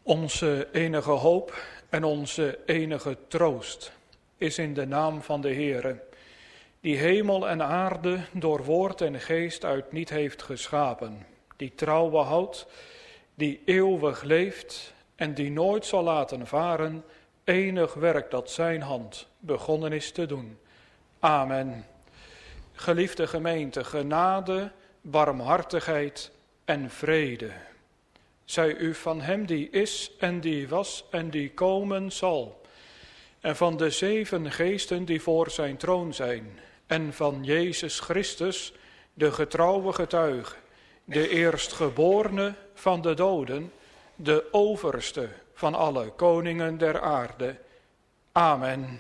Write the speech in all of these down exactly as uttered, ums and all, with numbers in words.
Onze enige hoop en onze enige troost is in de naam van de Heere, die hemel en aarde door woord en geest uit niet heeft geschapen, die trouw behoudt, die eeuwig leeft en die nooit zal laten varen enig werk dat zijn hand begonnen is te doen. Amen. Geliefde gemeente, genade, barmhartigheid en vrede zij u van hem die is en die was en die komen zal, en van de zeven geesten die voor zijn troon zijn, en van Jezus Christus, de getrouwe getuige, de eerstgeborene van de doden, de overste van alle koningen der aarde. Amen.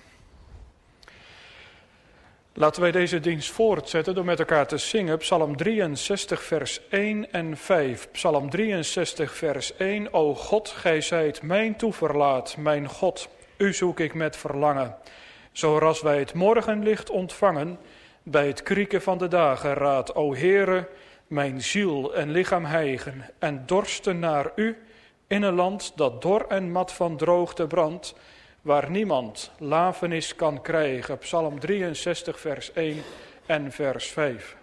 Laten wij deze dienst voortzetten door met elkaar te zingen Psalm drieënzestig vers één en vijf. Psalm drieënzestig vers één. O God, gij zijt mijn toeverlaat, mijn God, u zoek ik met verlangen. Zoals wij het morgenlicht ontvangen, bij het krieken van de dageraad. O Heere, mijn ziel en lichaam hijgen en dorsten naar u, in een land dat dor en mat van droogte brandt, waar niemand lafenis kan krijgen. Psalm drieënzestig vers één en vers vijf.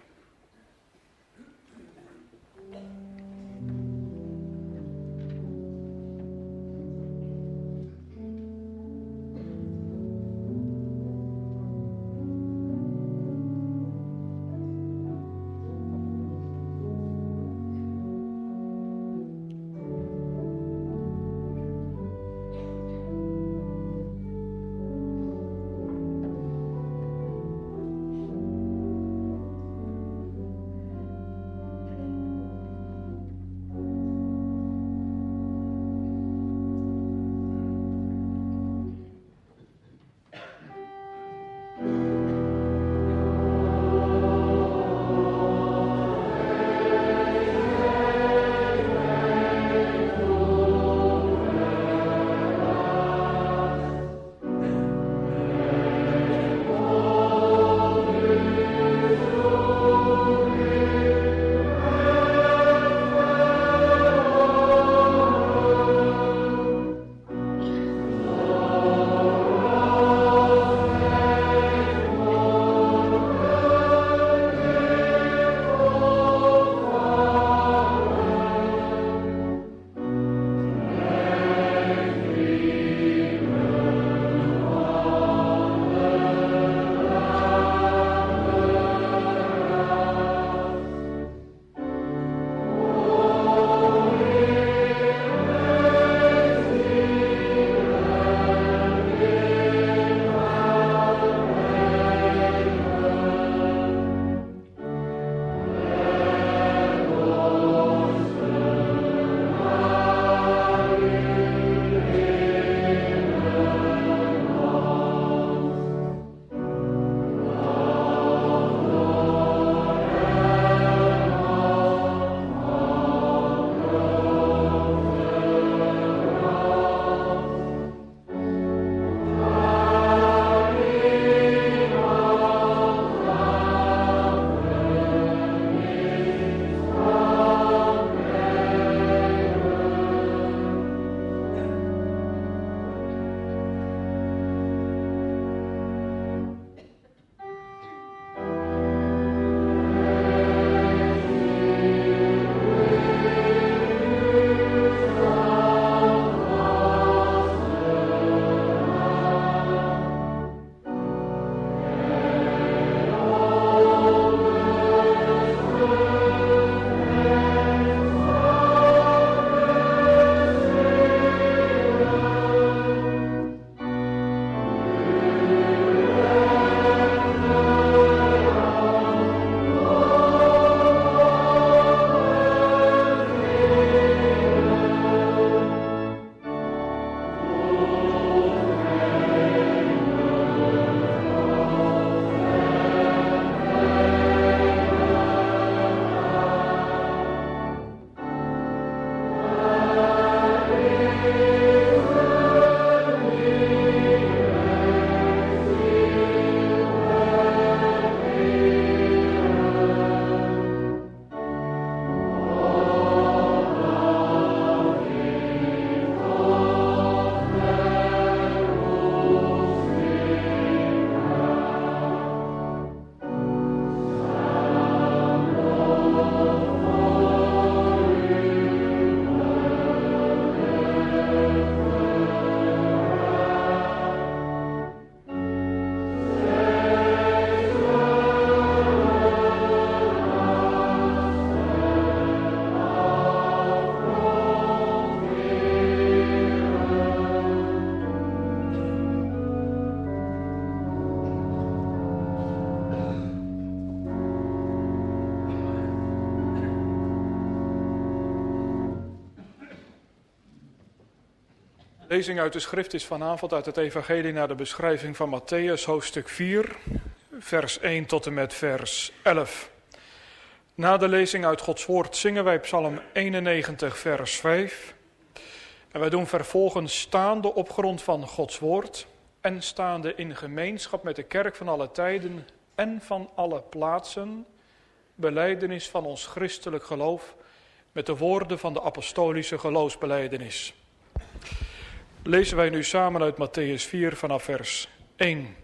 De lezing uit de schrift is vanavond uit het evangelie naar de beschrijving van Mattheüs, hoofdstuk vier, vers één tot en met vers elf. Na de lezing uit Gods woord zingen wij psalm eenennegentig, vers vijf. En wij doen vervolgens staande op grond van Gods woord en staande in gemeenschap met de kerk van alle tijden en van alle plaatsen, belijdenis van ons christelijk geloof met de woorden van de apostolische geloofsbelijdenis. Lezen wij nu samen uit Mattheüs vier vanaf vers één.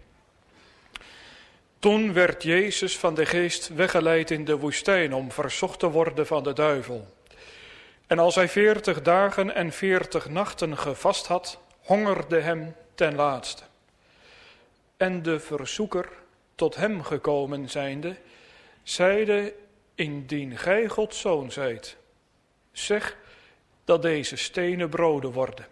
Toen werd Jezus van de geest weggeleid in de woestijn om verzocht te worden van de duivel. En als hij veertig dagen en veertig nachten gevast had, hongerde hem ten laatste. En de verzoeker, tot hem gekomen zijnde, zeide, indien gij Gods zoon zijt, zeg dat deze stenen broden worden.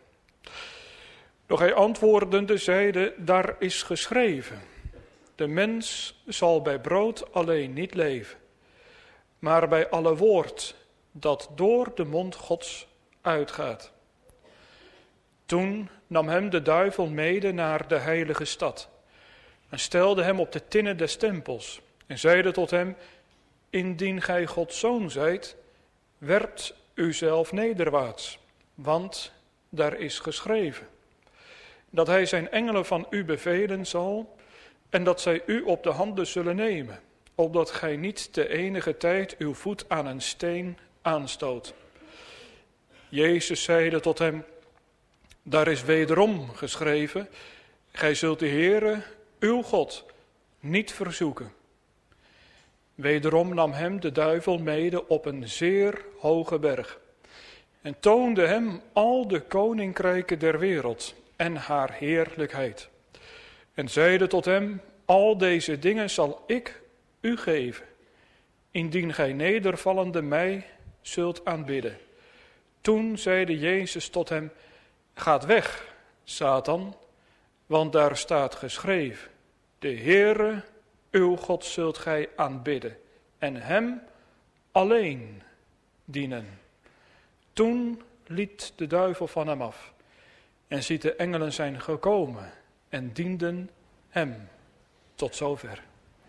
Doch hij antwoordende zeide, daar is geschreven, de mens zal bij brood alleen niet leven, maar bij alle woord dat door de mond Gods uitgaat. Toen nam hem de duivel mede naar de heilige stad en stelde hem op de tinnen des tempels en zeide tot hem, indien gij Gods zoon zijt, werpt uzelf nederwaarts, want daar is geschreven, dat hij zijn engelen van u bevelen zal en dat zij u op de handen zullen nemen, opdat gij niet te enige tijd uw voet aan een steen aanstoot. Jezus zeide tot hem, daar is wederom geschreven, gij zult de Heere, uw God, niet verzoeken. Wederom nam hem de duivel mede op een zeer hoge berg en toonde hem al de koninkrijken der wereld en haar heerlijkheid. En zeide tot hem, al deze dingen zal ik u geven, indien gij nedervallende mij zult aanbidden. Toen zeide Jezus tot hem, gaat weg, Satan, want daar staat geschreven, de Heere, uw God zult gij aanbidden en hem alleen dienen. Toen liet de duivel van hem af en ziet de engelen zijn gekomen en dienden hem. Tot zover.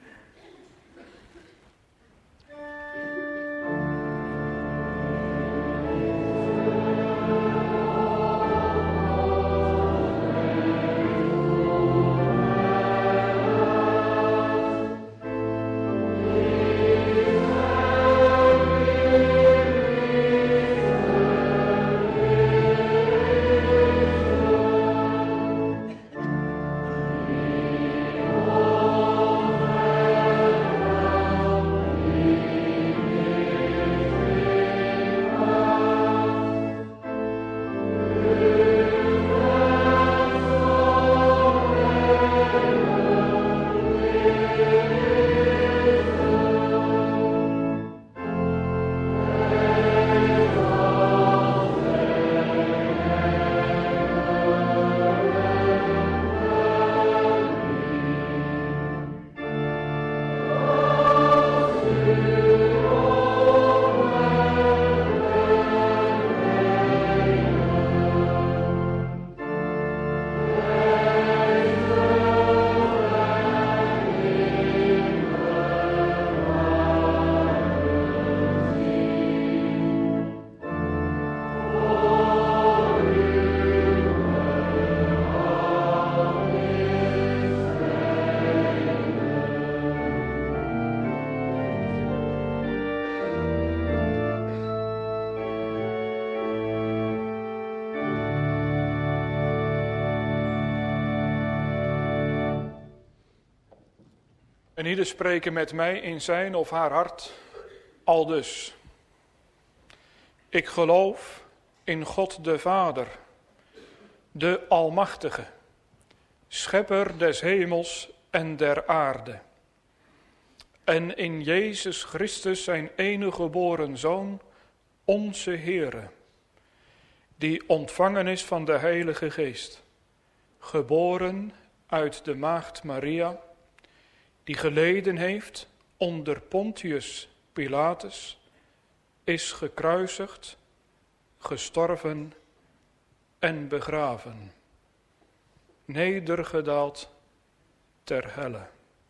En ieder spreken met mij in zijn of haar hart, aldus. Ik geloof in God de Vader, de Almachtige, Schepper des hemels en der aarde. En in Jezus Christus zijn enige geboren Zoon, onze Heere, die ontvangen is van de Heilige Geest, geboren uit de maagd Maria, die geleden heeft onder Pontius Pilatus, is gekruisigd, gestorven en begraven, nedergedaald ter helle.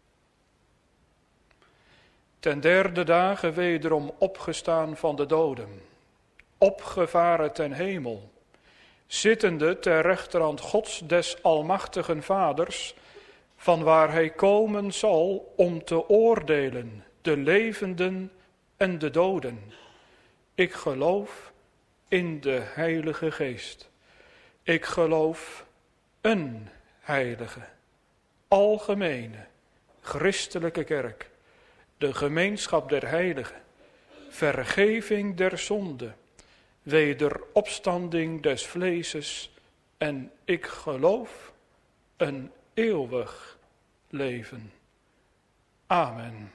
Ten derde dagen wederom opgestaan van de doden, opgevaren ten hemel, zittende ter rechterhand Gods des almachtigen Vaders, van waar hij komen zal om te oordelen de levenden en de doden. Ik geloof in de Heilige Geest. Ik geloof een heilige, algemene, christelijke kerk, de gemeenschap der heiligen, vergeving der zonde, wederopstanding des vleeses en ik geloof een eeuwig leven. Amen.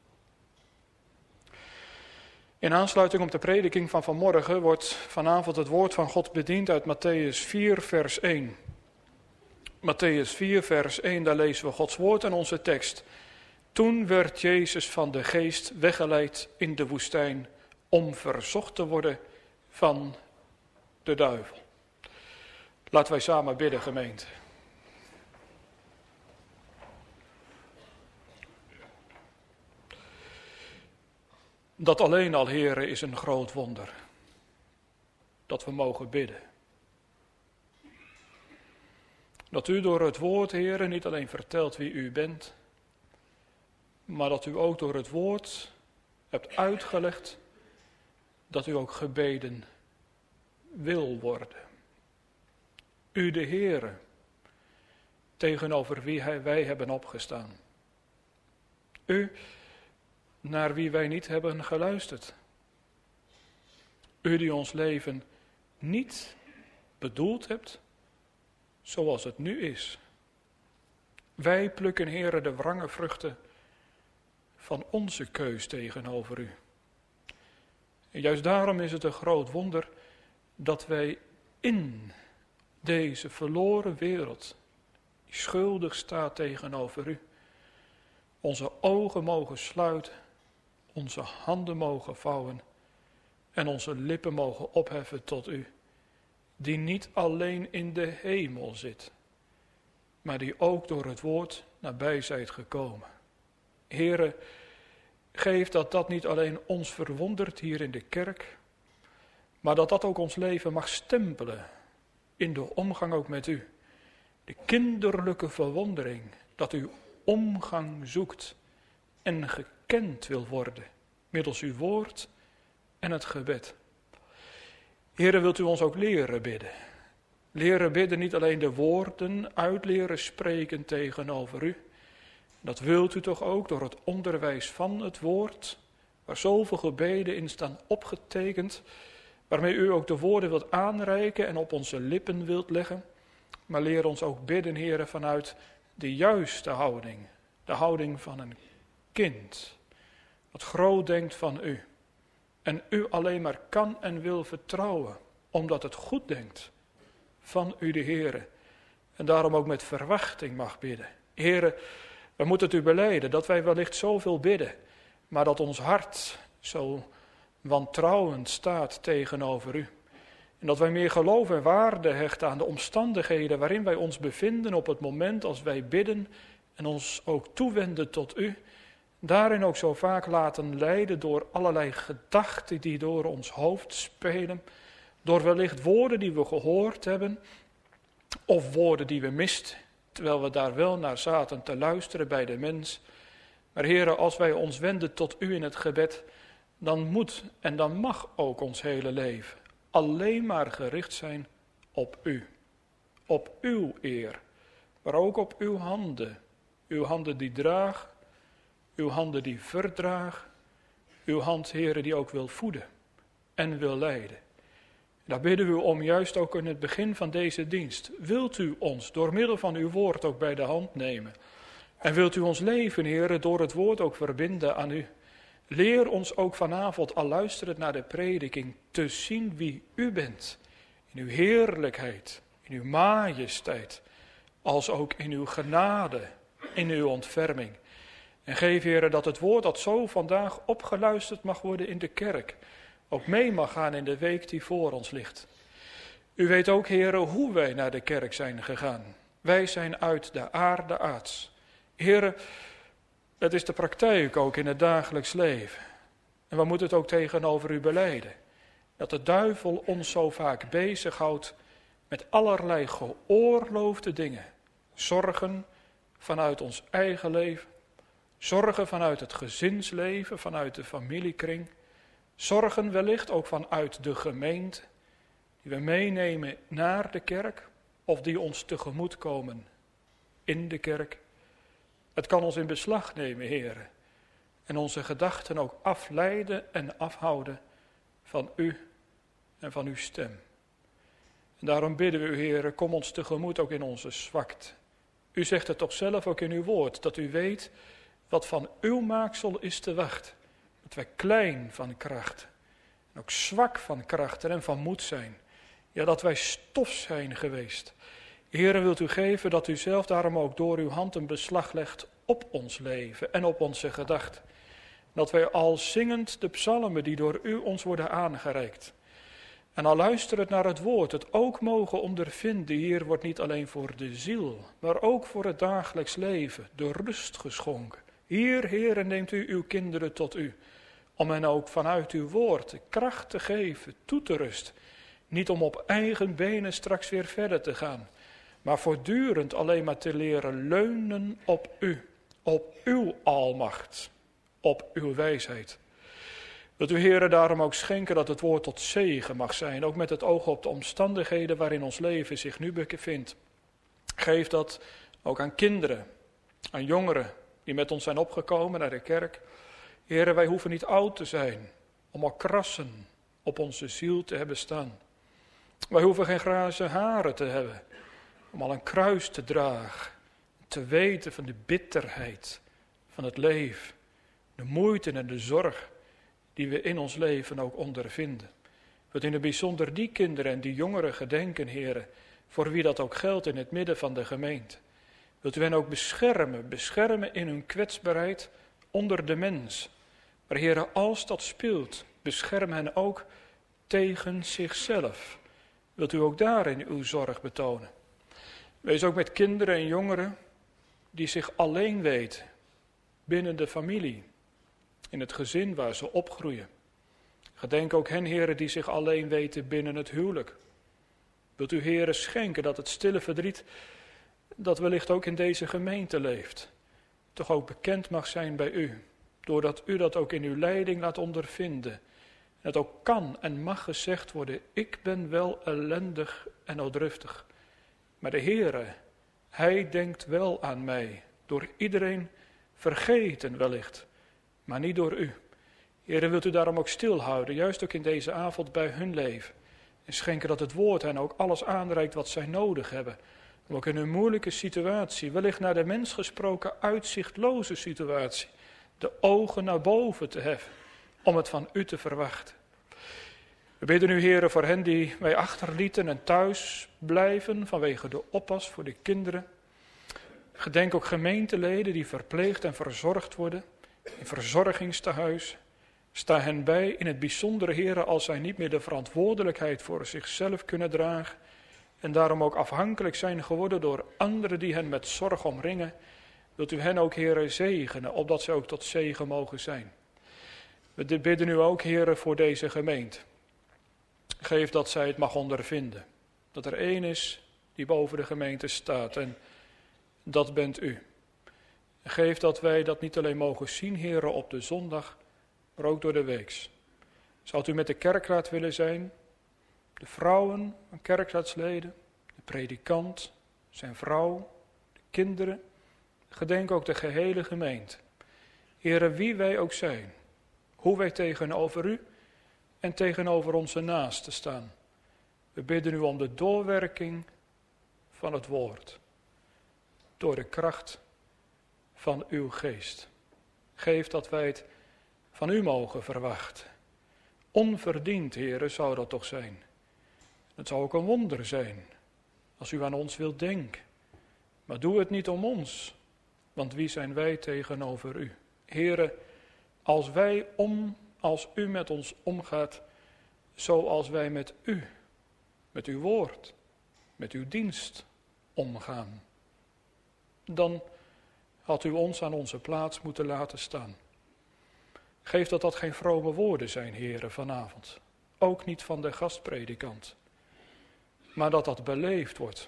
In aansluiting op de prediking van vanmorgen wordt vanavond het woord van God bediend uit Mattheüs vier vers één. Mattheüs vier vers één, daar lezen we Gods woord en onze tekst. Toen werd Jezus van de geest weggeleid in de woestijn om verzocht te worden van de duivel. Laten wij samen bidden, gemeente. Dat alleen al, Heere, is een groot wonder. Dat we mogen bidden. Dat u door het woord, Heere, niet alleen vertelt wie u bent, maar dat u ook door het woord hebt uitgelegd dat u ook gebeden wil worden. U de Heere, tegenover wie wij hebben opgestaan. U, naar wie wij niet hebben geluisterd. U die ons leven niet bedoeld hebt zoals het nu is. Wij plukken, Heere, de wrange vruchten van onze keus tegenover u. En juist daarom is het een groot wonder dat wij in deze verloren wereld, die schuldig staat tegenover u, onze ogen mogen sluiten, onze handen mogen vouwen en onze lippen mogen opheffen tot u, die niet alleen in de hemel zit, maar die ook door het woord nabij zijt gekomen. Heere, geef dat dat niet alleen ons verwondert hier in de kerk, maar dat dat ook ons leven mag stempelen in de omgang ook met u. De kinderlijke verwondering dat u omgang zoekt en gekend wil worden middels uw woord en het gebed. Heere, wilt u ons ook leren bidden? Leren bidden, niet alleen de woorden uitleren spreken tegenover u. Dat wilt u toch ook door het onderwijs van het woord, waar zoveel gebeden in staan opgetekend, waarmee u ook de woorden wilt aanreiken en op onze lippen wilt leggen. Maar leer ons ook bidden, Heere, vanuit de juiste houding, de houding van een kind, dat groot denkt van u en u alleen maar kan en wil vertrouwen, omdat het goed denkt van u de Heere en daarom ook met verwachting mag bidden. Heere, we moeten het u belijden dat wij wellicht zoveel bidden, maar dat ons hart zo wantrouwend staat tegenover u. En dat wij meer geloof en waarde hechten aan de omstandigheden waarin wij ons bevinden op het moment als wij bidden en ons ook toewenden tot u. Daarin ook zo vaak laten leiden door allerlei gedachten die door ons hoofd spelen. Door wellicht woorden die we gehoord hebben of woorden die we misten, terwijl we daar wel naar zaten te luisteren bij de mens. Maar Heere, als wij ons wenden tot u in het gebed, dan moet en dan mag ook ons hele leven alleen maar gericht zijn op u. Op uw eer, maar ook op uw handen. Uw handen die dragen, uw handen die verdragen, uw hand, Heere, die ook wil voeden en wil leiden. Daar bidden we u om, juist ook in het begin van deze dienst. Wilt u ons door middel van uw woord ook bij de hand nemen? En wilt u ons leven, Heere, door het woord ook verbinden aan u? Leer ons ook vanavond, al luisterend naar de prediking, te zien wie u bent. In uw heerlijkheid, in uw majesteit, als ook in uw genade, in uw ontferming. En geef, Heere, dat het woord dat zo vandaag opgeluisterd mag worden in de kerk, ook mee mag gaan in de week die voor ons ligt. U weet ook, Heere, hoe wij naar de kerk zijn gegaan. Wij zijn uit de aarde aards. Heere, het is de praktijk ook in het dagelijks leven. En we moeten het ook tegenover u belijden. Dat de duivel ons zo vaak bezighoudt met allerlei geoorloofde dingen. Zorgen vanuit ons eigen leven. Zorgen vanuit het gezinsleven, vanuit de familiekring. Zorgen wellicht ook vanuit de gemeente. Die we meenemen naar de kerk. Of die ons tegemoet komen in de kerk. Het kan ons in beslag nemen, heren. En onze gedachten ook afleiden en afhouden van u en van uw stem. En daarom bidden we u, heren, kom ons tegemoet ook in onze zwakte. U zegt het toch zelf ook in uw woord, dat u weet wat van uw maaksel is te wachten. Dat wij klein van kracht en ook zwak van kracht en van moed zijn. Ja, dat wij stof zijn geweest. Heere, wilt u geven dat u zelf daarom ook door uw hand een beslag legt op ons leven en op onze gedachten. Dat wij al zingend de psalmen die door u ons worden aangereikt. En al luisterend naar het woord, het ook mogen ondervinden. Hier wordt niet alleen voor de ziel, maar ook voor het dagelijks leven de rust geschonken. Hier, Heere, neemt u uw kinderen tot u. Om hen ook vanuit uw woord de kracht te geven, toe te rusten. Niet om op eigen benen straks weer verder te gaan. Maar voortdurend alleen maar te leren leunen op u. Op uw almacht. Op uw wijsheid. Wilt u, Heere, daarom ook schenken dat het woord tot zegen mag zijn. Ook met het oog op de omstandigheden waarin ons leven zich nu bevindt. Geef dat ook aan kinderen, aan jongeren die met ons zijn opgekomen naar de kerk. Heere, wij hoeven niet oud te zijn om al krassen op onze ziel te hebben staan. Wij hoeven geen grijze haren te hebben om al een kruis te dragen. Te weten van de bitterheid van het leven. De moeite en de zorg die we in ons leven ook ondervinden. Wilt in het bijzonder die kinderen en die jongeren gedenken, Heere, voor wie dat ook geldt in het midden van de gemeente. Wilt u hen ook beschermen, beschermen in hun kwetsbaarheid onder de mens. Maar Heere, als dat speelt, bescherm hen ook tegen zichzelf. Wilt u ook daarin uw zorg betonen. Wees ook met kinderen en jongeren die zich alleen weten binnen de familie, in het gezin waar ze opgroeien. Gedenk ook hen, heren, die zich alleen weten binnen het huwelijk. Wilt u, heren, schenken dat het stille verdriet, dat wellicht ook in deze gemeente leeft, toch ook bekend mag zijn bij u, doordat u dat ook in uw leiding laat ondervinden. En het ook kan en mag gezegd worden, ik ben wel ellendig en noodruftig. Maar de Heere, Hij denkt wel aan mij, door iedereen vergeten wellicht, maar niet door u. Heere, wilt u daarom ook stilhouden, juist ook in deze avond bij hun leven. En schenken dat het woord hen ook alles aanreikt wat zij nodig hebben. Om ook in een moeilijke situatie, wellicht naar de mens gesproken uitzichtloze situatie, de ogen naar boven te heffen, om het van u te verwachten. We bidden u, Heere, voor hen die wij achterlieten en thuis blijven vanwege de oppas voor de kinderen. Gedenk ook gemeenteleden die verpleegd en verzorgd worden in verzorgingstehuis. Sta hen bij in het bijzondere, Heere, als zij niet meer de verantwoordelijkheid voor zichzelf kunnen dragen en daarom ook afhankelijk zijn geworden door anderen die hen met zorg omringen. Wilt u hen ook, Heere, zegenen, opdat zij ook tot zegen mogen zijn. We bidden u ook, Heere, voor deze gemeente. Geef dat zij het mag ondervinden. Dat er één is die boven de gemeente staat en dat bent u. Geef dat wij dat niet alleen mogen zien, Heere, op de zondag, maar ook door de weeks. Zou u met de kerkraad willen zijn, de vrouwen en kerkraadsleden, de predikant, zijn vrouw, de kinderen, gedenk ook de gehele gemeente. Heere, wie wij ook zijn, hoe wij tegenover u en tegenover onze naasten staan. We bidden u om de doorwerking van het woord, door de kracht van uw geest. Geef dat wij het van u mogen verwachten. Onverdiend, Heere, zou dat toch zijn. Het zou ook een wonder zijn, als u aan ons wilt denken. Maar doe het niet om ons, want wie zijn wij tegenover u? Heere, als wij om, als u met ons omgaat, zoals wij met u met uw woord, met uw dienst omgaan. Dan had u ons aan onze plaats moeten laten staan. Geef dat dat geen vrome woorden zijn, heren, vanavond. Ook niet van de gastpredikant. Maar dat dat beleefd wordt.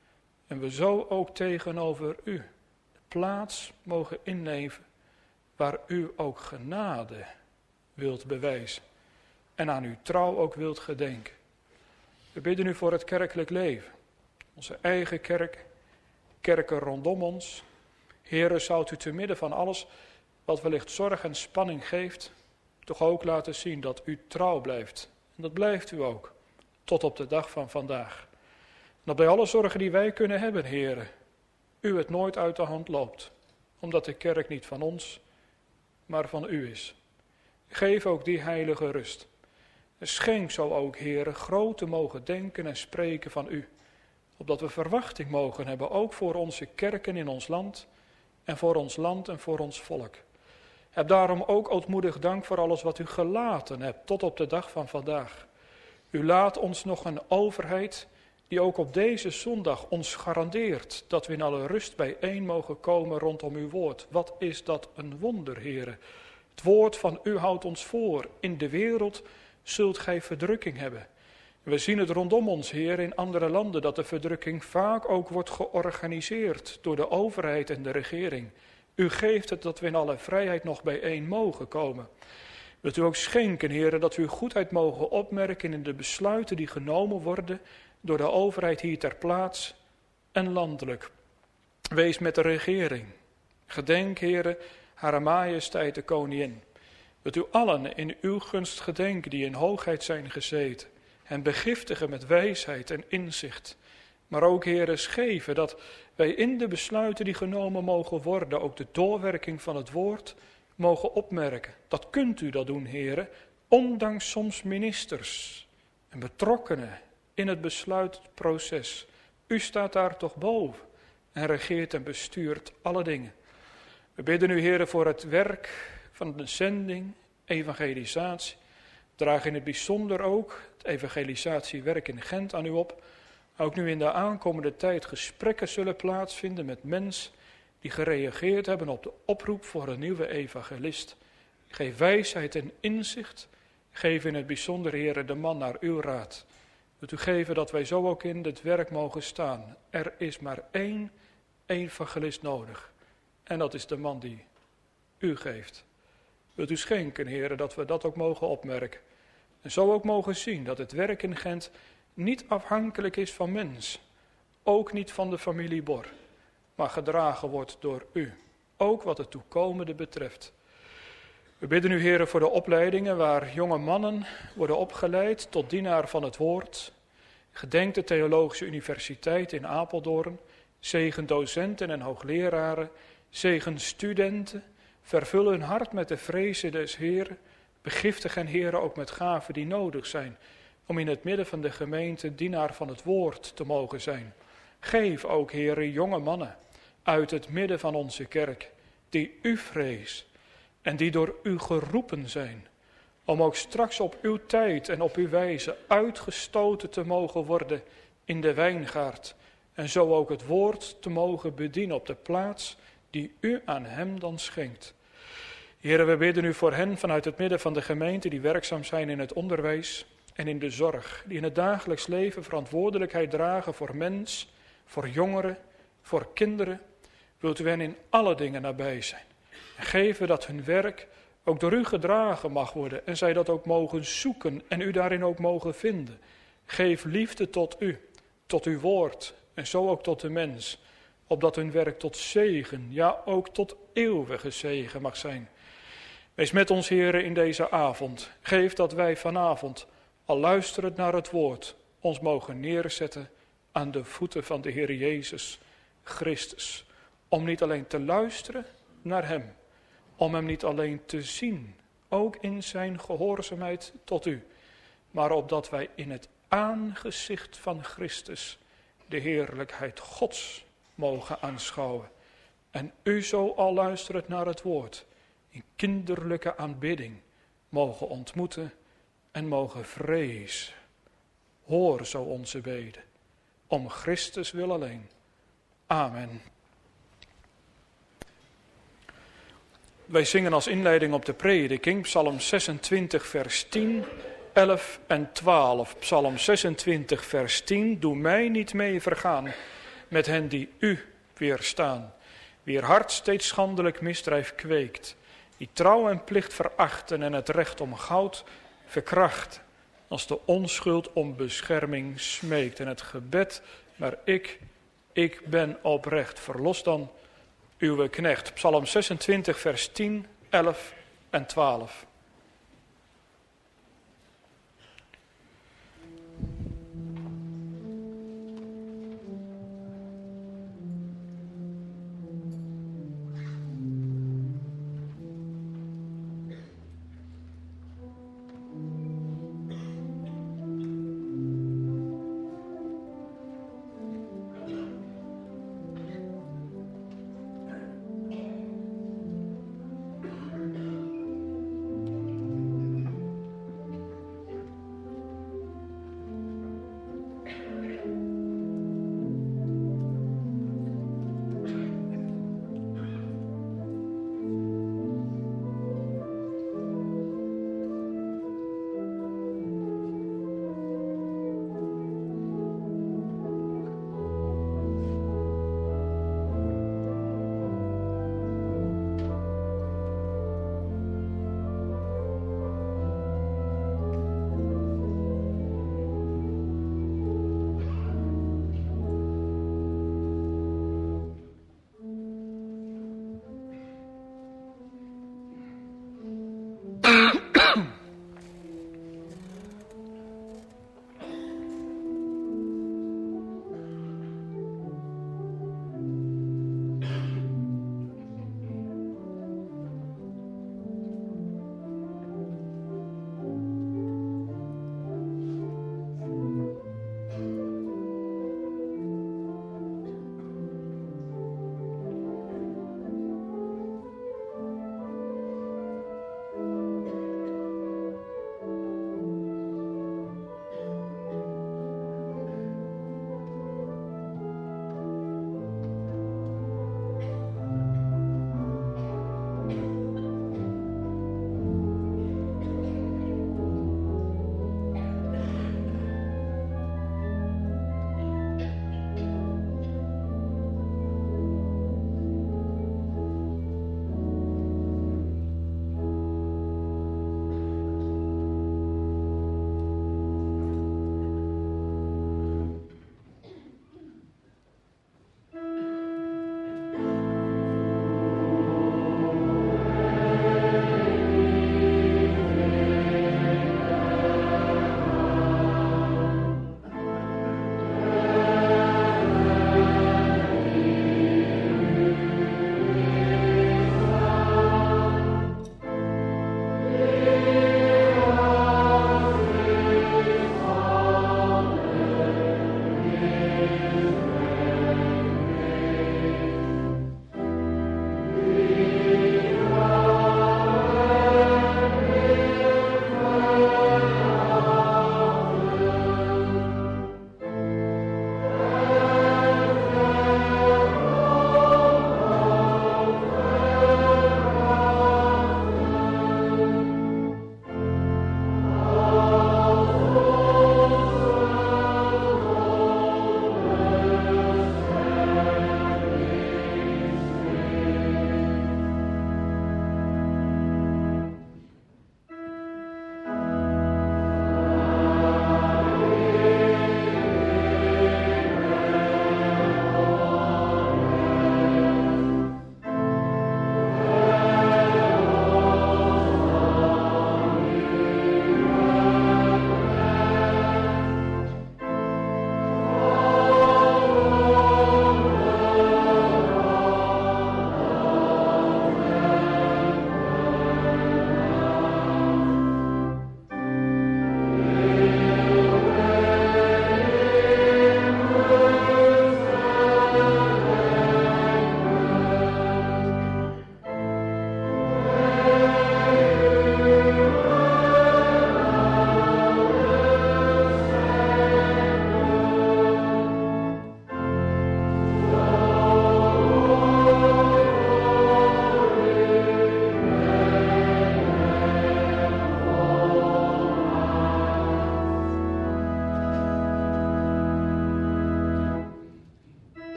En we zo ook tegenover u de plaats mogen innemen waar u ook genade wilt bewijzen. En aan uw trouw ook wilt gedenken. We bidden u voor het kerkelijk leven. Onze eigen kerk, kerken rondom ons. Heere, zou u te midden van alles wat wellicht zorg en spanning geeft, toch ook laten zien dat u trouw blijft. En dat blijft u ook, tot op de dag van vandaag. En dat bij alle zorgen die wij kunnen hebben, Heere, u het nooit uit de hand loopt. Omdat de kerk niet van ons, maar van u is. Geef ook die heilige rust. En schenk zo ook, Heere, groot te mogen denken en spreken van u. Opdat we verwachting mogen hebben, ook voor onze kerken in ons land. En voor ons land en voor ons volk. Heb daarom ook ootmoedig dank voor alles wat u gelaten hebt tot op de dag van vandaag. U laat ons nog een overheid die ook op deze zondag ons garandeert dat we in alle rust bijeen mogen komen rondom uw woord. Wat is dat een wonder, Heere. Het woord van u houdt ons voor. In de wereld zult gij verdrukking hebben. We zien het rondom ons, Heer, in andere landen, dat de verdrukking vaak ook wordt georganiseerd door de overheid en de regering. U geeft het dat we in alle vrijheid nog bijeen mogen komen. Wilt u ook schenken, Heer, dat we uw goedheid mogen opmerken in de besluiten die genomen worden door de overheid hier ter plaats en landelijk. Wees met de regering. Gedenk, Heer, Hare Majesteit de Koningin. Wilt u allen in uw gunst gedenken die in hoogheid zijn gezeten. En begiftigen met wijsheid en inzicht. Maar ook, Heere, geven dat wij in de besluiten die genomen mogen worden, ook de doorwerking van het woord mogen opmerken. Dat kunt u dat doen, Heere, ondanks soms ministers en betrokkenen in het besluitproces. U staat daar toch boven en regeert en bestuurt alle dingen. We bidden u, Heere, voor het werk van de zending, evangelisatie. Draag in het bijzonder ook het evangelisatiewerk in Gent aan u op. Ook nu in de aankomende tijd gesprekken zullen plaatsvinden met mensen die gereageerd hebben op de oproep voor een nieuwe evangelist. Geef wijsheid en inzicht. Geef in het bijzonder, Heere, de man naar uw raad. Wilt u geven dat wij zo ook in het werk mogen staan. Er is maar één evangelist nodig. En dat is de man die u geeft. Wilt u schenken, Heere, dat we dat ook mogen opmerken. En zo ook mogen zien dat het werk in Gent niet afhankelijk is van mens. Ook niet van de familie Bor. Maar gedragen wordt door u. Ook wat het toekomende betreft. We bidden u, Heere, voor de opleidingen waar jonge mannen worden opgeleid tot dienaar van het woord. Gedenk de Theologische Universiteit in Apeldoorn. Zegen docenten en hoogleraren. Zegen studenten. Vervul hun hart met de vrezen des Heeren. Begiftig hen, Heere, ook met gaven die nodig zijn. Om in het midden van de gemeente dienaar van het woord te mogen zijn. Geef ook, Heere, jonge mannen uit het midden van onze kerk. Die u vrees. En die door u geroepen zijn. Om ook straks op uw tijd en op uw wijze uitgestoten te mogen worden in de wijngaard. En zo ook het woord te mogen bedienen op de plaats die u aan hem dan schenkt. Heere, we bidden u voor hen vanuit het midden van de gemeente die werkzaam zijn in het onderwijs en in de zorg. Die in het dagelijks leven verantwoordelijkheid dragen voor mens, voor jongeren, voor kinderen. Wilt u hen in alle dingen nabij zijn. En geven dat hun werk ook door u gedragen mag worden. En zij dat ook mogen zoeken en u daarin ook mogen vinden. Geef liefde tot u, tot uw woord en zo ook tot de mens. Opdat hun werk tot zegen, ja ook tot eeuwige zegen mag zijn. Wees met ons, Heere, in deze avond. Geef dat wij vanavond, al luisterend naar het woord, ons mogen neerzetten aan de voeten van de Heer Jezus Christus. Om niet alleen te luisteren naar hem, om hem niet alleen te zien, ook in zijn gehoorzaamheid tot u, maar opdat wij in het aangezicht van Christus de heerlijkheid Gods mogen aanschouwen. En u zo al luisterend naar het woord, in kinderlijke aanbidding mogen ontmoeten en mogen vrezen Hoor zo onze bede. Om Christus wil alleen. Amen. Wij zingen als inleiding op de prediking Psalm zesentwintig vers tien, elf en twaalf. Psalm zesentwintig vers tien. Doe mij niet mee vergaan met hen die u weerstaan. Wier hart steeds schandelijk misdrijf kweekt. Die trouw en plicht verachten en het recht om goud verkracht. Als de onschuld om bescherming smeekt. En het gebed, maar ik, ik ben oprecht. Verlos dan uw knecht. Psalm zesentwintig vers tien, elf en twaalf.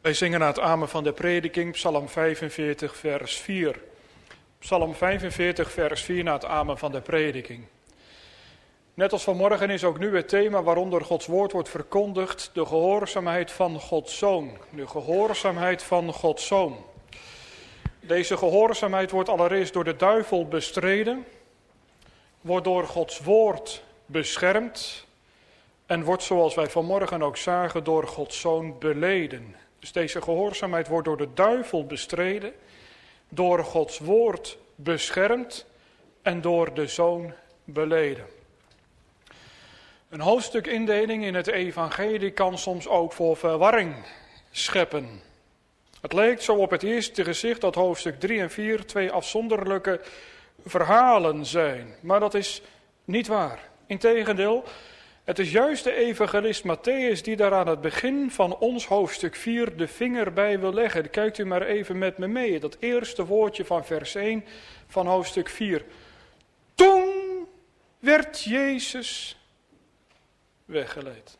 Wij zingen na het amen van de prediking, Psalm vijfenveertig, vers vier. Psalm vijfenveertig, vers vier, na het amen van de prediking. Net als vanmorgen is ook nu het thema waaronder Gods woord wordt verkondigd, de gehoorzaamheid van Gods Zoon. De gehoorzaamheid van Gods Zoon. Deze gehoorzaamheid wordt allereerst door de duivel bestreden, wordt door Gods woord beschermd en wordt, zoals wij vanmorgen ook zagen, door Gods Zoon beleden. Dus deze gehoorzaamheid wordt door de duivel bestreden, door Gods woord beschermd en door de Zoon beleden. Een hoofdstukindeling in het evangelie kan soms ook voor verwarring scheppen. Het lijkt zo op het eerste gezicht dat hoofdstuk drie en vier twee afzonderlijke verhalen zijn. Maar dat is niet waar. Integendeel, het is juist de evangelist Mattheüs die daar aan het begin van ons hoofdstuk vier de vinger bij wil leggen. Kijkt u maar even met me mee. Dat eerste woordje van vers één van hoofdstuk vier. Toen werd Jezus weggeleid.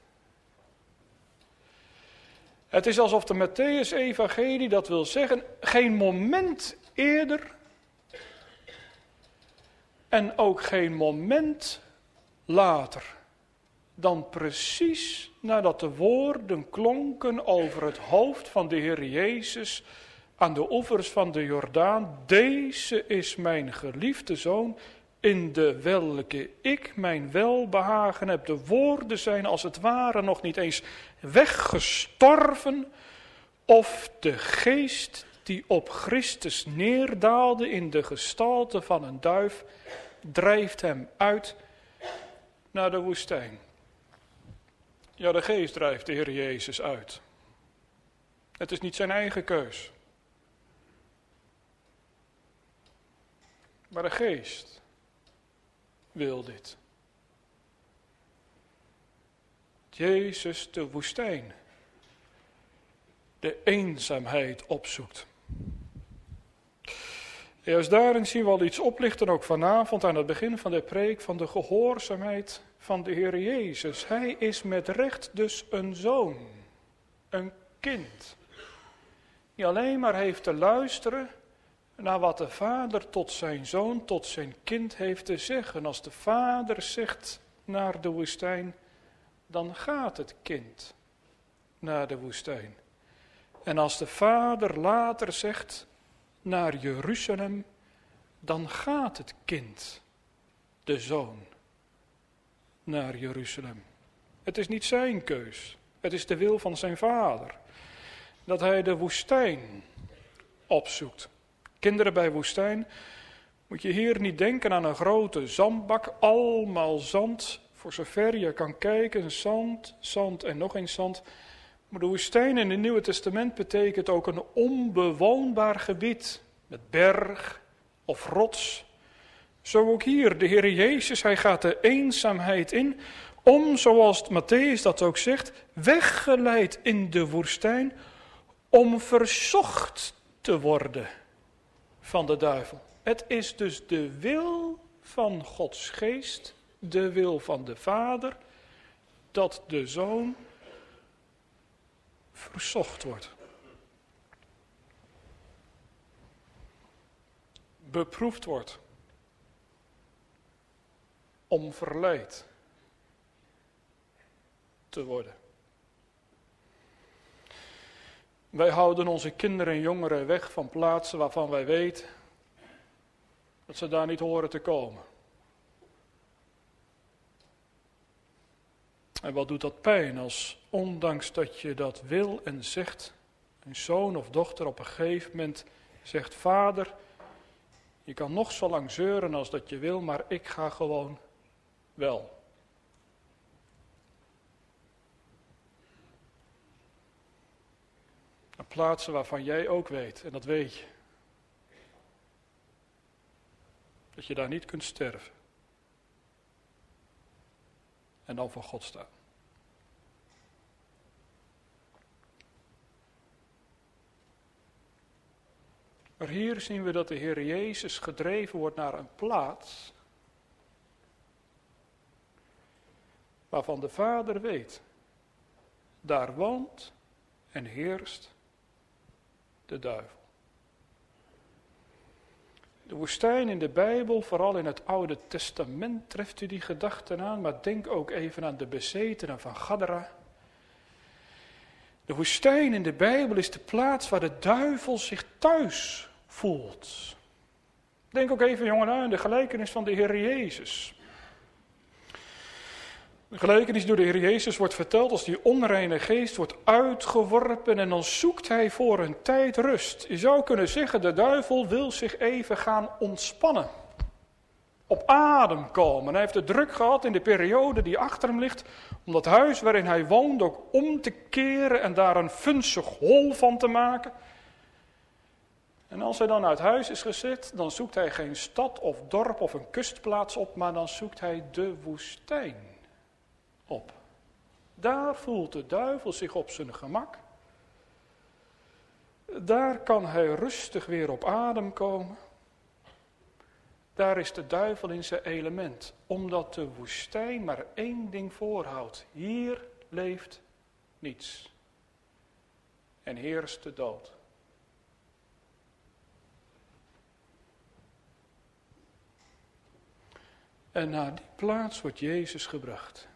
Het is alsof de Mattheüs-evangelie, dat wil zeggen, geen moment eerder en ook geen moment later dan precies nadat de woorden klonken over het hoofd van de Heer Jezus aan de oevers van de Jordaan. Deze is mijn geliefde Zoon, in de welke ik mijn welbehagen heb. De woorden zijn als het ware nog niet eens weggestorven, of de geest die op Christus neerdaalde in de gestalte van een duif, drijft hem uit naar de woestijn. Ja, de geest drijft de Heer Jezus uit. Het is niet zijn eigen keus. Maar de geest wil dit. Jezus de woestijn, de eenzaamheid opzoekt. Juist daarin zien we al iets oplichten, ook vanavond aan het begin van de preek, van de gehoorzaamheid van de Heer Jezus. Hij is met recht dus een zoon, een kind, die alleen maar heeft te luisteren naar wat de vader tot zijn zoon, tot zijn kind heeft te zeggen. Als de vader zegt naar de woestijn, dan gaat het kind naar de woestijn. En als de vader later zegt naar Jeruzalem, dan gaat het kind, de zoon, naar Jeruzalem. Het is niet zijn keus, het is de wil van zijn vader, dat hij de woestijn opzoekt. Kinderen bij woestijn, moet je hier niet denken aan een grote zandbak, allemaal zand, voor zover je kan kijken, zand, zand en nog eens zand. Maar de woestijn in het Nieuwe Testament betekent ook een onbewoonbaar gebied, met berg of rots. Zo ook hier, de Heer Jezus, hij gaat de eenzaamheid in, om, zoals Mattheüs dat ook zegt, weggeleid in de woestijn, om verzocht te worden van de duivel. Het is dus de wil van Gods geest, de wil van de Vader, dat de Zoon verzocht wordt. Beproefd wordt. Om verleid te worden. Wij houden onze kinderen en jongeren weg van plaatsen waarvan wij weten dat ze daar niet horen te komen. En wat doet dat pijn als, ondanks dat je dat wil en zegt, een zoon of dochter op een gegeven moment zegt, vader, je kan nog zo lang zeuren als dat je wil, maar ik ga gewoon wel. Naar plaatsen waarvan jij ook weet, en dat weet je, dat je daar niet kunt sterven. En dan voor God staan. Maar hier zien we dat de Heer Jezus gedreven wordt naar een plaats waarvan de Vader weet, daar woont en heerst de duivel. De woestijn in de Bijbel, vooral in het Oude Testament, treft u die gedachten aan, maar denk ook even aan de bezetenen van Gadara. De woestijn in de Bijbel is de plaats waar de duivel zich thuis voelt. Denk ook even, jongen, aan de gelijkenis van de Heer Jezus. De gelijkenis door de Heer Jezus wordt verteld als die onreine geest wordt uitgeworpen en dan zoekt hij voor een tijd rust. Je zou kunnen zeggen, de duivel wil zich even gaan ontspannen. Op adem komen. Hij heeft het druk gehad in de periode die achter hem ligt, om dat huis waarin hij woont ook om te keren en daar een funzig hol van te maken. En als hij dan uit huis is gezet, dan zoekt hij geen stad of dorp of een kustplaats op, maar dan zoekt hij de woestijn op. Daar voelt de duivel zich op zijn gemak. Daar kan hij rustig weer op adem komen. Daar is de duivel in zijn element, omdat de woestijn maar één ding voorhoudt. Hier leeft niets. En heerst de dood. En naar die plaats wordt Jezus gebracht.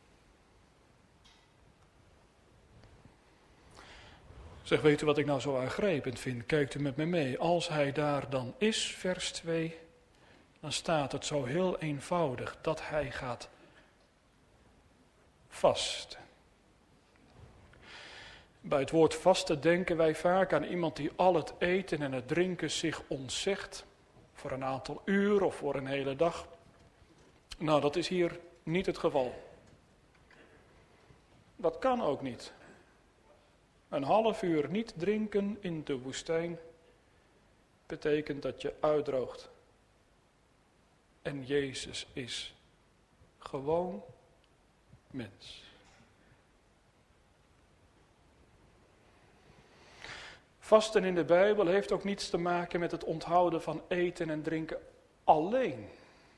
Zeg, weet u wat ik nou zo aangrijpend vind? Kijkt u met me mee. Als hij daar dan is, vers twee, dan staat het zo heel eenvoudig dat hij gaat vasten. Bij het woord vasten denken wij vaak aan iemand die al het eten en het drinken zich ontzegt. Voor een aantal uur of voor een hele dag. Nou, dat is hier niet het geval. Dat kan ook niet. Een half uur niet drinken in de woestijn betekent dat je uitdroogt. En Jezus is gewoon mens. Vasten in de Bijbel heeft ook niets te maken met het onthouden van eten en drinken alleen.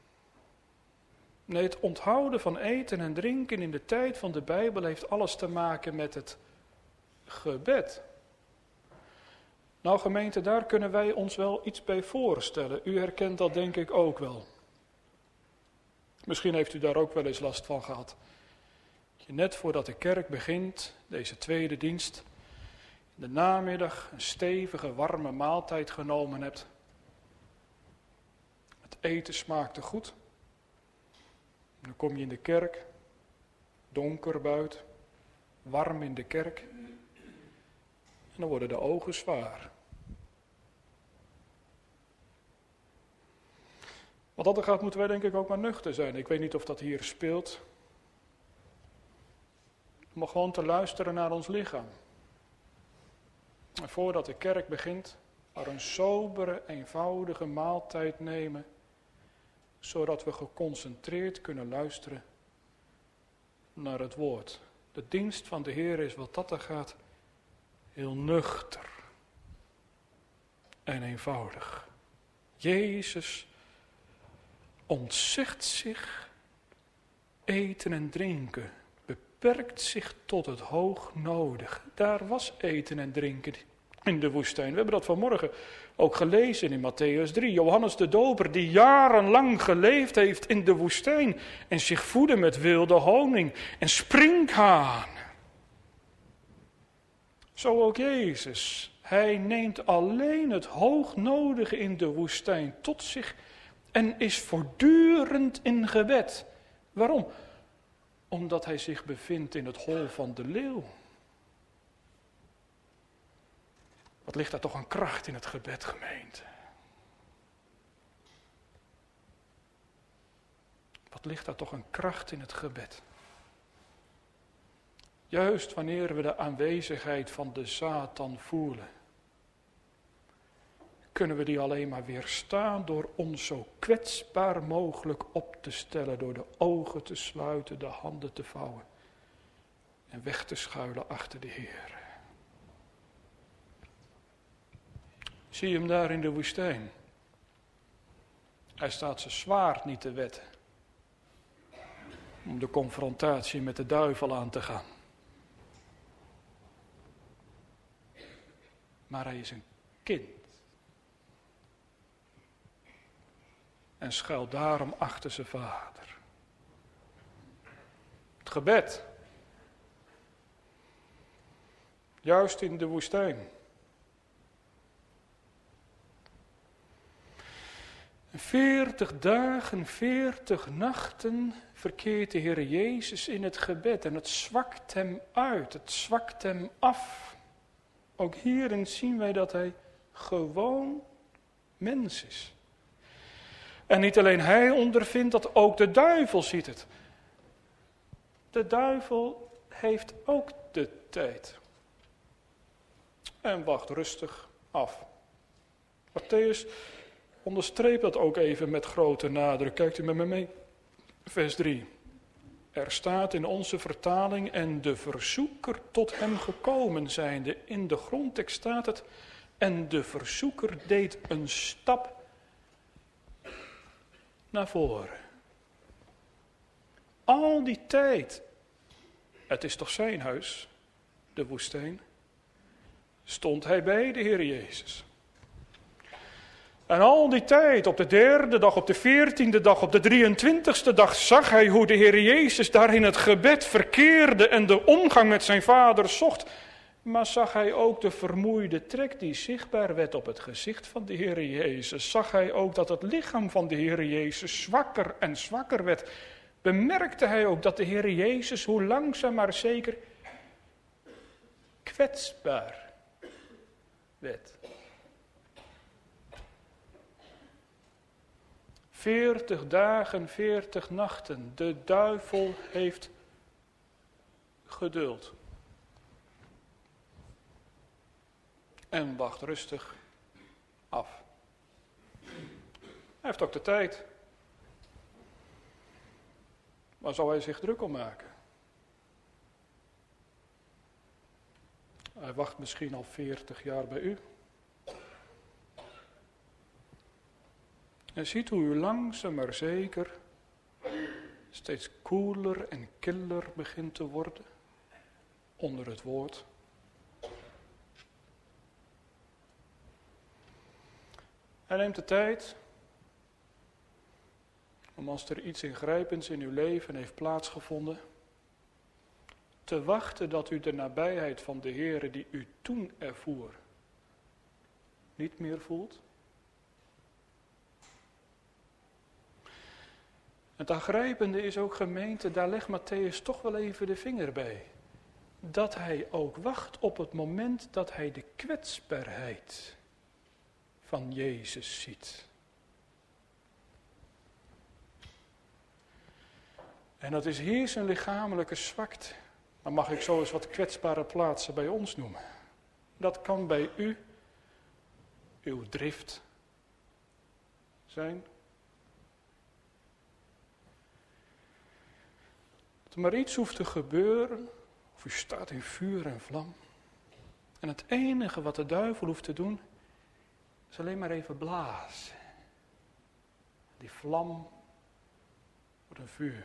Nee, het onthouden van eten en drinken in de tijd van de Bijbel heeft alles te maken met het gebed. Nou gemeente, daar kunnen wij ons wel iets bij voorstellen. U herkent dat denk ik ook wel. Misschien heeft u daar ook wel eens last van gehad. Dat je net voordat de kerk begint, deze tweede dienst, in de namiddag een stevige warme maaltijd genomen hebt. Het eten smaakte goed. Dan kom je in de kerk, donker buiten, warm in de kerk. En dan worden de ogen zwaar. Wat dat er gaat, moeten wij denk ik ook maar nuchter zijn. Ik weet niet of dat hier speelt. Om gewoon te luisteren naar ons lichaam. En voordat de kerk begint, maar een sobere, eenvoudige maaltijd nemen, zodat we geconcentreerd kunnen luisteren naar het woord. De dienst van de Heer is wat dat er gaat heel nuchter en eenvoudig. Jezus ontzegt zich eten en drinken, beperkt zich tot het hoognodige. Daar was eten en drinken in de woestijn. We hebben dat vanmorgen ook gelezen in Mattheüs drie. Johannes de Doper die jarenlang geleefd heeft in de woestijn en zich voedde met wilde honing en sprinkhaan. Zo ook Jezus. Hij neemt alleen het hoognodige in de woestijn tot zich en is voortdurend in gebed. Waarom? Omdat hij zich bevindt in het hol van de leeuw. Wat ligt daar toch een kracht in het gebed, gemeente? Wat ligt daar toch een kracht in het gebed? Juist wanneer we de aanwezigheid van de Satan voelen, kunnen we die alleen maar weerstaan door ons zo kwetsbaar mogelijk op te stellen, door de ogen te sluiten, de handen te vouwen en weg te schuilen achter de Heer. Zie je hem daar in de woestijn? Hij staat zijn zwaard niet te wetten om de confrontatie met de duivel aan te gaan. maar hij is een kind. En schuilt daarom achter zijn vader. Het gebed. Juist in de woestijn. Veertig dagen, veertig nachten verkeert de Heer Jezus in het gebed. En het zwakt hem uit, het zwakt hem af. Ook hierin zien wij dat hij gewoon mens is. En niet alleen hij ondervindt dat, ook de duivel ziet het. De duivel heeft ook de tijd. En wacht rustig af. Mattheüs onderstreept dat ook even met grote nadruk. Kijkt u met me mee. Vers drie. Er staat in onze vertaling, en de verzoeker tot hem gekomen zijnde. In de grondtekst staat het, en de verzoeker deed een stap naar voren. Al die tijd, het is toch zijn huis, de woestijn, stond hij bij de Heer Jezus. En al die tijd, op de derde dag, op de veertiende dag, op de drieëntwintigste dag, zag hij hoe de Heer Jezus daar in het gebed verkeerde en de omgang met zijn vader zocht. Maar zag hij ook de vermoeide trek die zichtbaar werd op het gezicht van de Heer Jezus. Zag hij ook dat het lichaam van de Heer Jezus zwakker en zwakker werd. Bemerkte hij ook dat de Heer Jezus hoe langzaam maar zeker kwetsbaar werd. Veertig dagen, veertig nachten. De duivel heeft geduld. En wacht rustig af. Hij heeft ook de tijd. Waar zou hij zich druk om maken? Hij wacht misschien al veertig jaar bij u. En ziet hoe u langzaam maar zeker steeds koeler en killer begint te worden onder het woord. Hij neemt de tijd om, als er iets ingrijpends in uw leven heeft plaatsgevonden, te wachten dat u de nabijheid van de Heere die u toen ervoer niet meer voelt. Het aangrijpende is ook, gemeente, daar legt Mattheüs toch wel even de vinger bij. Dat hij ook wacht op het moment dat hij de kwetsbaarheid van Jezus ziet. En dat is hier zijn lichamelijke zwakte. Dan mag ik zo eens wat kwetsbare plaatsen bij ons noemen. Dat kan bij u uw drift zijn. Dat er maar iets hoeft te gebeuren, of u staat in vuur en vlam. En het enige wat de duivel hoeft te doen, is alleen maar even blazen. Die vlam wordt een vuur.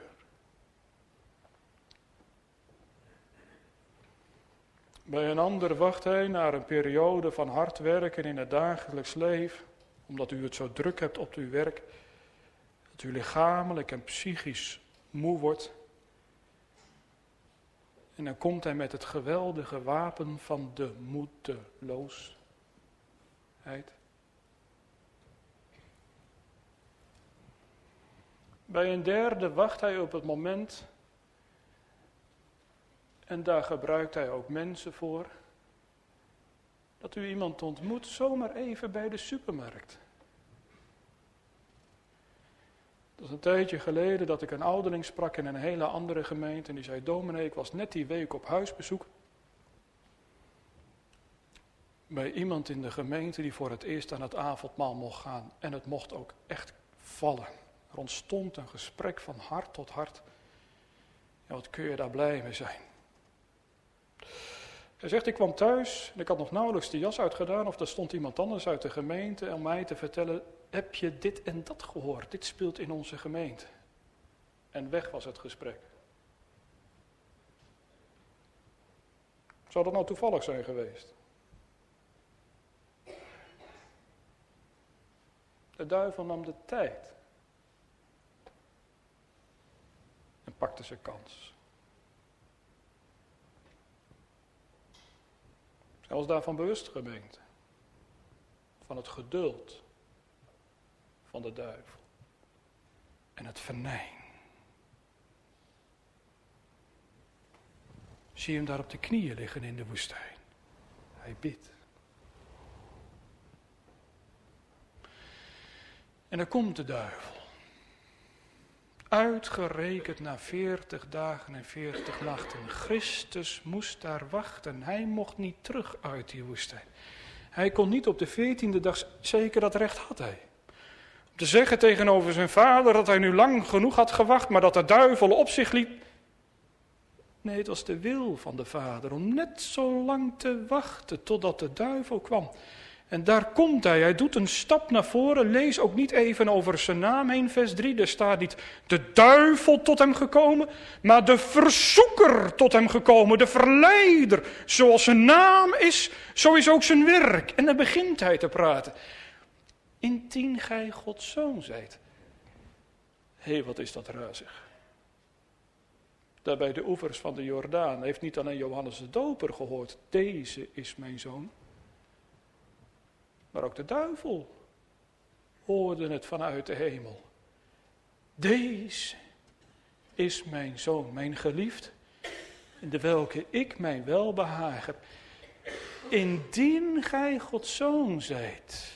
Bij een ander wacht hij naar een periode van hard werken in het dagelijks leven, omdat u het zo druk hebt op uw werk, dat u lichamelijk en psychisch moe wordt. En dan komt hij met het geweldige wapen van de moedeloosheid. Bij een derde wacht hij op het moment, en daar gebruikt hij ook mensen voor, dat u iemand ontmoet, zomaar even bij de supermarkt. Dat is een tijdje geleden dat ik een ouderling sprak in een hele andere gemeente. En die zei, dominee, ik was net die week op huisbezoek bij iemand in de gemeente die voor het eerst aan het avondmaal mocht gaan. En het mocht ook echt vallen. Er ontstond een gesprek van hart tot hart. Ja, wat kun je daar blij mee zijn. Hij zegt, ik kwam thuis en ik had nog nauwelijks de jas uitgedaan of er stond iemand anders uit de gemeente om mij te vertellen, heb je dit en dat gehoord? Dit speelt in onze gemeente. En weg was het gesprek. Zou dat nou toevallig zijn geweest? De duivel nam de tijd. En pakte zijn kans. Hij was daarvan bewust, gemeente. Van het geduld van de duivel. En het venijn. Zie je hem daar op de knieën liggen in de woestijn. Hij bidt. En dan komt de duivel. Uitgerekend na veertig dagen en veertig nachten. Christus moest daar wachten. Hij mocht niet terug uit die woestijn. Hij kon niet op de veertiende dag, zeker dat recht had hij. Om te zeggen tegenover zijn vader dat hij nu lang genoeg had gewacht, maar dat de duivel op zich liep. Nee, het was de wil van de vader om net zo lang te wachten totdat de duivel kwam. En daar komt hij, hij doet een stap naar voren. Lees ook niet even over zijn naam heen, vers drie. Er staat niet de duivel tot hem gekomen, maar de verzoeker tot hem gekomen. De verleider. Zoals zijn naam is, zo is ook zijn werk. En dan begint hij te praten. Indien gij Gods zoon zijt. Hé, hey, wat is dat razig. Daar bij de oevers van de Jordaan heeft niet alleen Johannes de Doper gehoord. Deze is mijn zoon. Maar ook de duivel hoorde het vanuit de hemel. Deze is mijn zoon, mijn geliefd, in de welke ik mijn welbehagen heb. Indien gij Gods zoon zijt,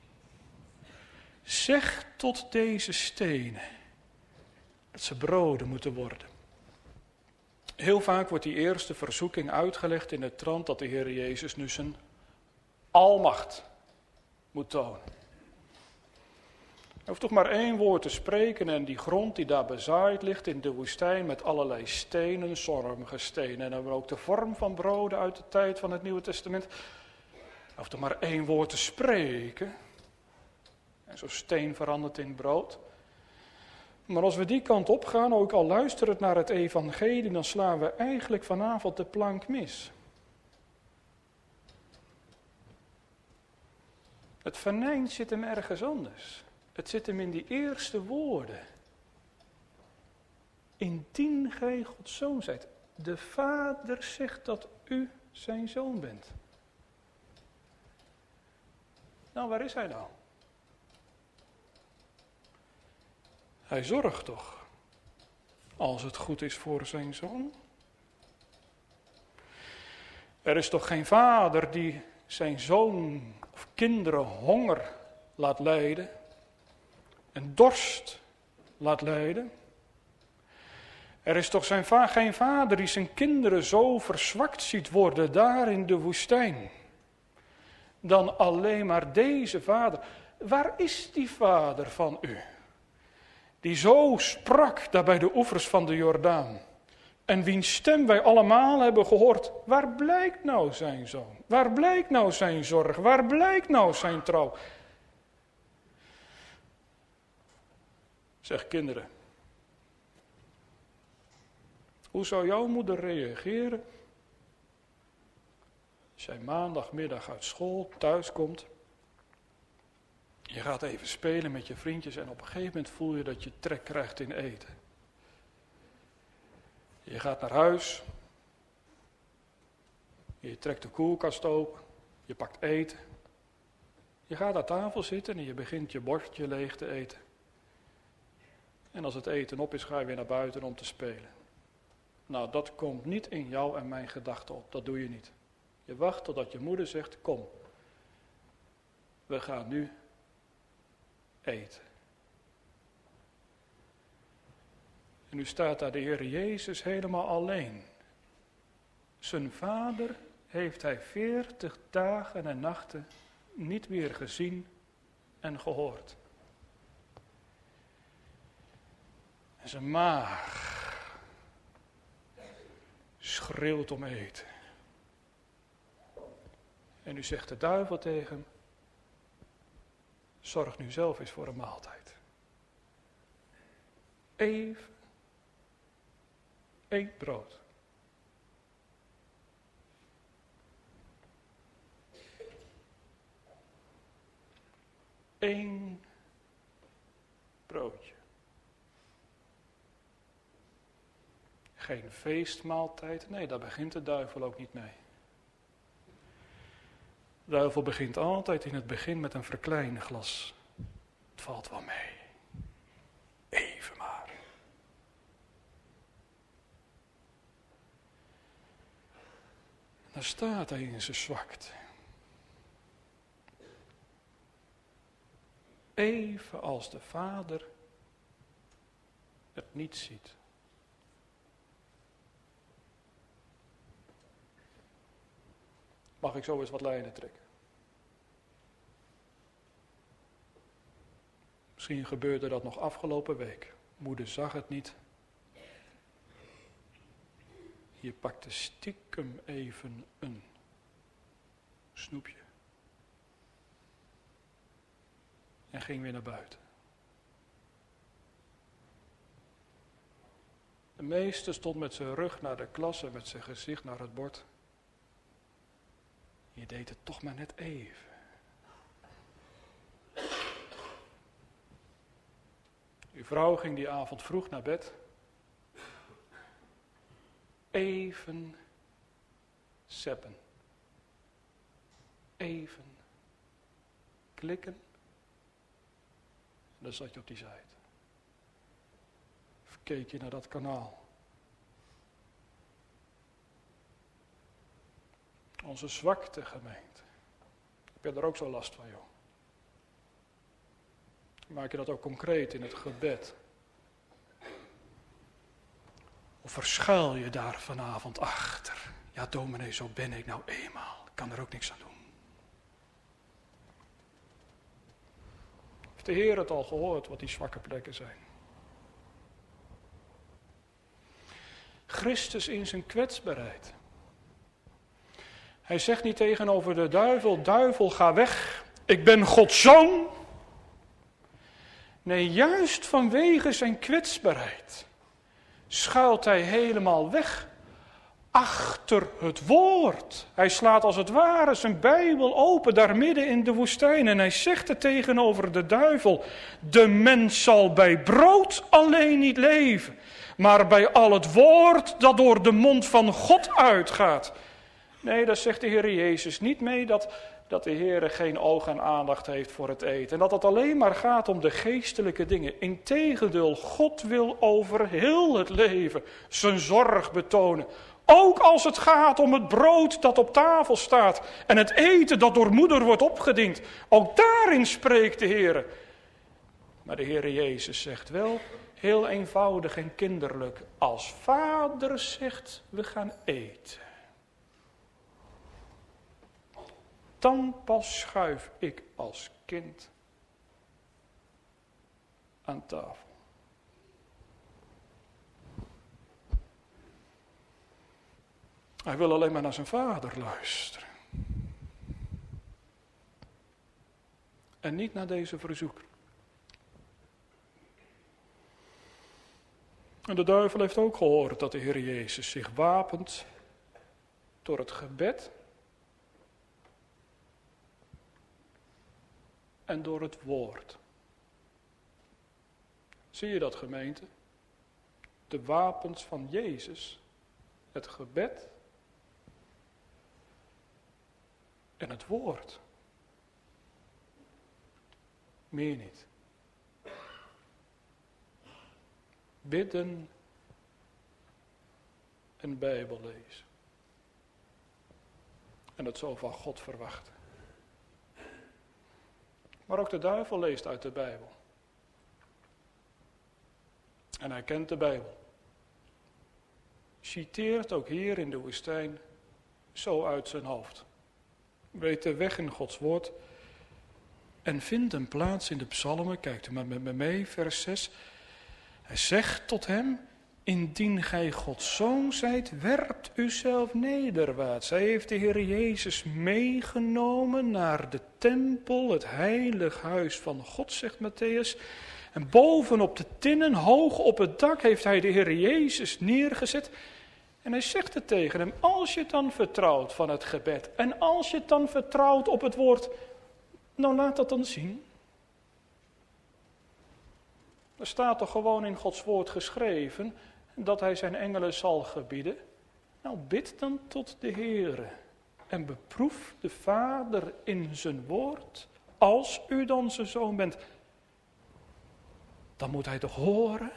zeg tot deze stenen dat ze broden moeten worden. Heel vaak wordt die eerste verzoeking uitgelegd in het trant dat de Heer Jezus nu zijn almacht moet tonen. Hij hoeft toch maar één woord te spreken en die grond die daar bezaaid ligt in de woestijn met allerlei stenen, zormige stenen. En dan ook de vorm van broden uit de tijd van het Nieuwe Testament. Hij hoeft toch maar één woord te spreken. En zo'n steen verandert in brood. Maar als we die kant op gaan, ook al luisterend naar het evangelie, dan slaan we eigenlijk vanavond de plank mis. Het venijn zit hem ergens anders. Het zit hem in die eerste woorden. Indien gij Gods zoon zijt. De Vader zegt dat u zijn zoon bent. Nou, waar is hij nou? Hij zorgt toch, als het goed is voor zijn zoon. Er is toch geen vader die zijn zoon of kinderen honger laat lijden en dorst laat lijden. Er is toch zijn va- geen vader die zijn kinderen zo verzwakt ziet worden daar in de woestijn. Dan alleen maar deze vader. Waar is die vader van u? Die zo sprak daar bij de oevers van de Jordaan. En wiens stem wij allemaal hebben gehoord. Waar blijkt nou zijn zoon? Waar blijkt nou zijn zorg? Waar blijkt nou zijn trouw? Zeg kinderen. Hoe zou jouw moeder reageren als jij maandagmiddag uit school thuis komt? Je gaat even spelen met je vriendjes en op een gegeven moment voel je dat je trek krijgt in eten. Je gaat naar huis. Je trekt de koelkast open. Je pakt eten. Je gaat aan tafel zitten en je begint je bordje leeg te eten. En als het eten op is, ga je weer naar buiten om te spelen. Nou, dat komt niet in jou en mijn gedachten op. Dat doe je niet. Je wacht totdat je moeder zegt, kom. We gaan nu eten. En nu staat daar de Heer Jezus helemaal alleen. Zijn vader heeft hij veertig dagen en nachten niet meer gezien en gehoord. En zijn maag schreeuwt om eten. En nu zegt de duivel tegen hem, zorg nu zelf eens voor een maaltijd. Even, eet brood. Eén broodje. Geen feestmaaltijd, nee, daar begint de duivel ook niet mee. De duivel begint altijd in het begin met een verkleinglas. Het valt wel mee. Even maar. Dan staat hij in zijn zwakte. Even als de Vader het niet ziet. Mag ik zo eens wat lijnen trekken? Misschien gebeurde dat nog afgelopen week. Moeder zag het niet. Je pakte stiekem even een snoepje. En ging weer naar buiten. De meester stond met zijn rug naar de klas en met zijn gezicht naar het bord. Je deed het toch maar net even. Uw vrouw ging die avond vroeg naar bed. Even zeppen. Even klikken. En dan zat je op die site. Of keek je naar dat kanaal. Onze zwakte gemeente. Heb je er ook zo last van, joh? Maak je dat ook concreet in het gebed? Of verschuil je daar vanavond achter? Ja, dominee, zo ben ik nou eenmaal. Ik kan er ook niks aan doen. Heeft de Heer het al gehoord wat die zwakke plekken zijn? Christus in zijn kwetsbaarheid. Hij zegt niet tegenover de duivel, duivel ga weg, ik ben Gods zoon. Nee, juist vanwege zijn kwetsbaarheid schuilt hij helemaal weg achter het woord. Hij slaat als het ware zijn Bijbel open daar midden in de woestijn en hij zegt er tegenover de duivel, de mens zal bij brood alleen niet leven, maar bij al het woord dat door de mond van God uitgaat. Nee, daar zegt de Heer Jezus niet mee dat, dat de Heer geen oog en aandacht heeft voor het eten. En dat het alleen maar gaat om de geestelijke dingen. Integendeel, God wil over heel het leven zijn zorg betonen. Ook als het gaat om het brood dat op tafel staat en het eten dat door moeder wordt opgediend. Ook daarin spreekt de Heer. Maar de Heer Jezus zegt wel, heel eenvoudig en kinderlijk, als Vader zegt, we gaan eten. Dan pas schuif ik als kind aan tafel. Hij wil alleen maar naar zijn vader luisteren. En niet naar deze verzoeker. En de duivel heeft ook gehoord dat de Heer Jezus zich wapent door het gebed en door het woord. Zie je dat, gemeente? De wapens van Jezus, het gebed en het woord. Meer niet. Bidden en Bijbel lezen. En dat zo van God verwachten. Maar ook de duivel leest uit de Bijbel. En hij kent de Bijbel. Citeert ook hier in de woestijn zo uit zijn hoofd. Weet de weg in Gods woord. En vindt een plaats in de psalmen. Kijkt u maar met me mee, vers zes. Hij zegt tot hem, indien gij Gods zoon zijt, werpt uzelf nederwaarts. Hij heeft de Heer Jezus meegenomen naar de tempel, het heilig huis van God, zegt Matthäus. En bovenop de tinnen, hoog op het dak, heeft hij de Heer Jezus neergezet. En hij zegt het tegen hem, als je het dan vertrouwt van het gebed, en als je het dan vertrouwt op het woord, nou laat dat dan zien. Er staat toch gewoon in Gods woord geschreven dat hij zijn engelen zal gebieden. Nou, bid dan tot de Heere en beproef de Vader in zijn woord. Als u dan zijn zoon bent, dan moet hij toch horen.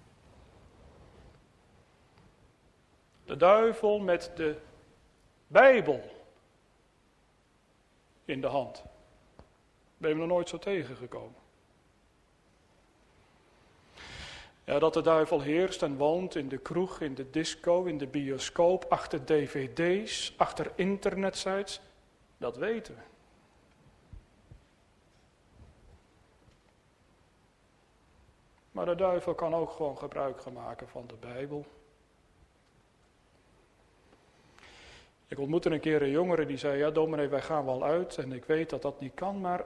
De duivel met de Bijbel in de hand. Ben je hem nog nooit zo tegengekomen? Ja, dat de duivel heerst en woont in de kroeg, in de disco, in de bioscoop, achter dvd's, achter internetsites, dat weten we. Maar de duivel kan ook gewoon gebruik gaan maken van de Bijbel. Ik ontmoette een keer een jongere die zei, ja dominee, wij gaan wel uit en ik weet dat dat niet kan, maar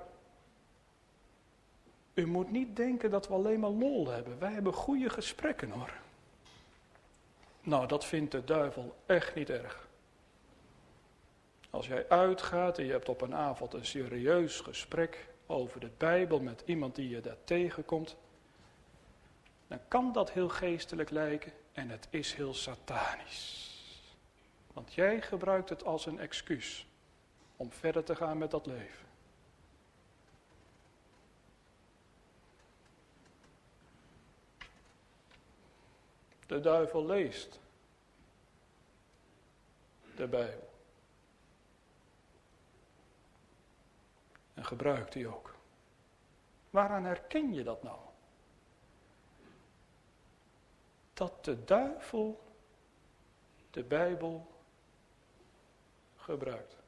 u moet niet denken dat we alleen maar lol hebben. Wij hebben goede gesprekken hoor. Nou, dat vindt de duivel echt niet erg. Als jij uitgaat en je hebt op een avond een serieus gesprek over de Bijbel met iemand die je daar tegenkomt, dan kan dat heel geestelijk lijken en het is heel satanisch. Want jij gebruikt het als een excuus om verder te gaan met dat leven. De duivel leest de Bijbel. En gebruikt die ook. Waaraan herken je dat nou? Dat de duivel de Bijbel gebruikt.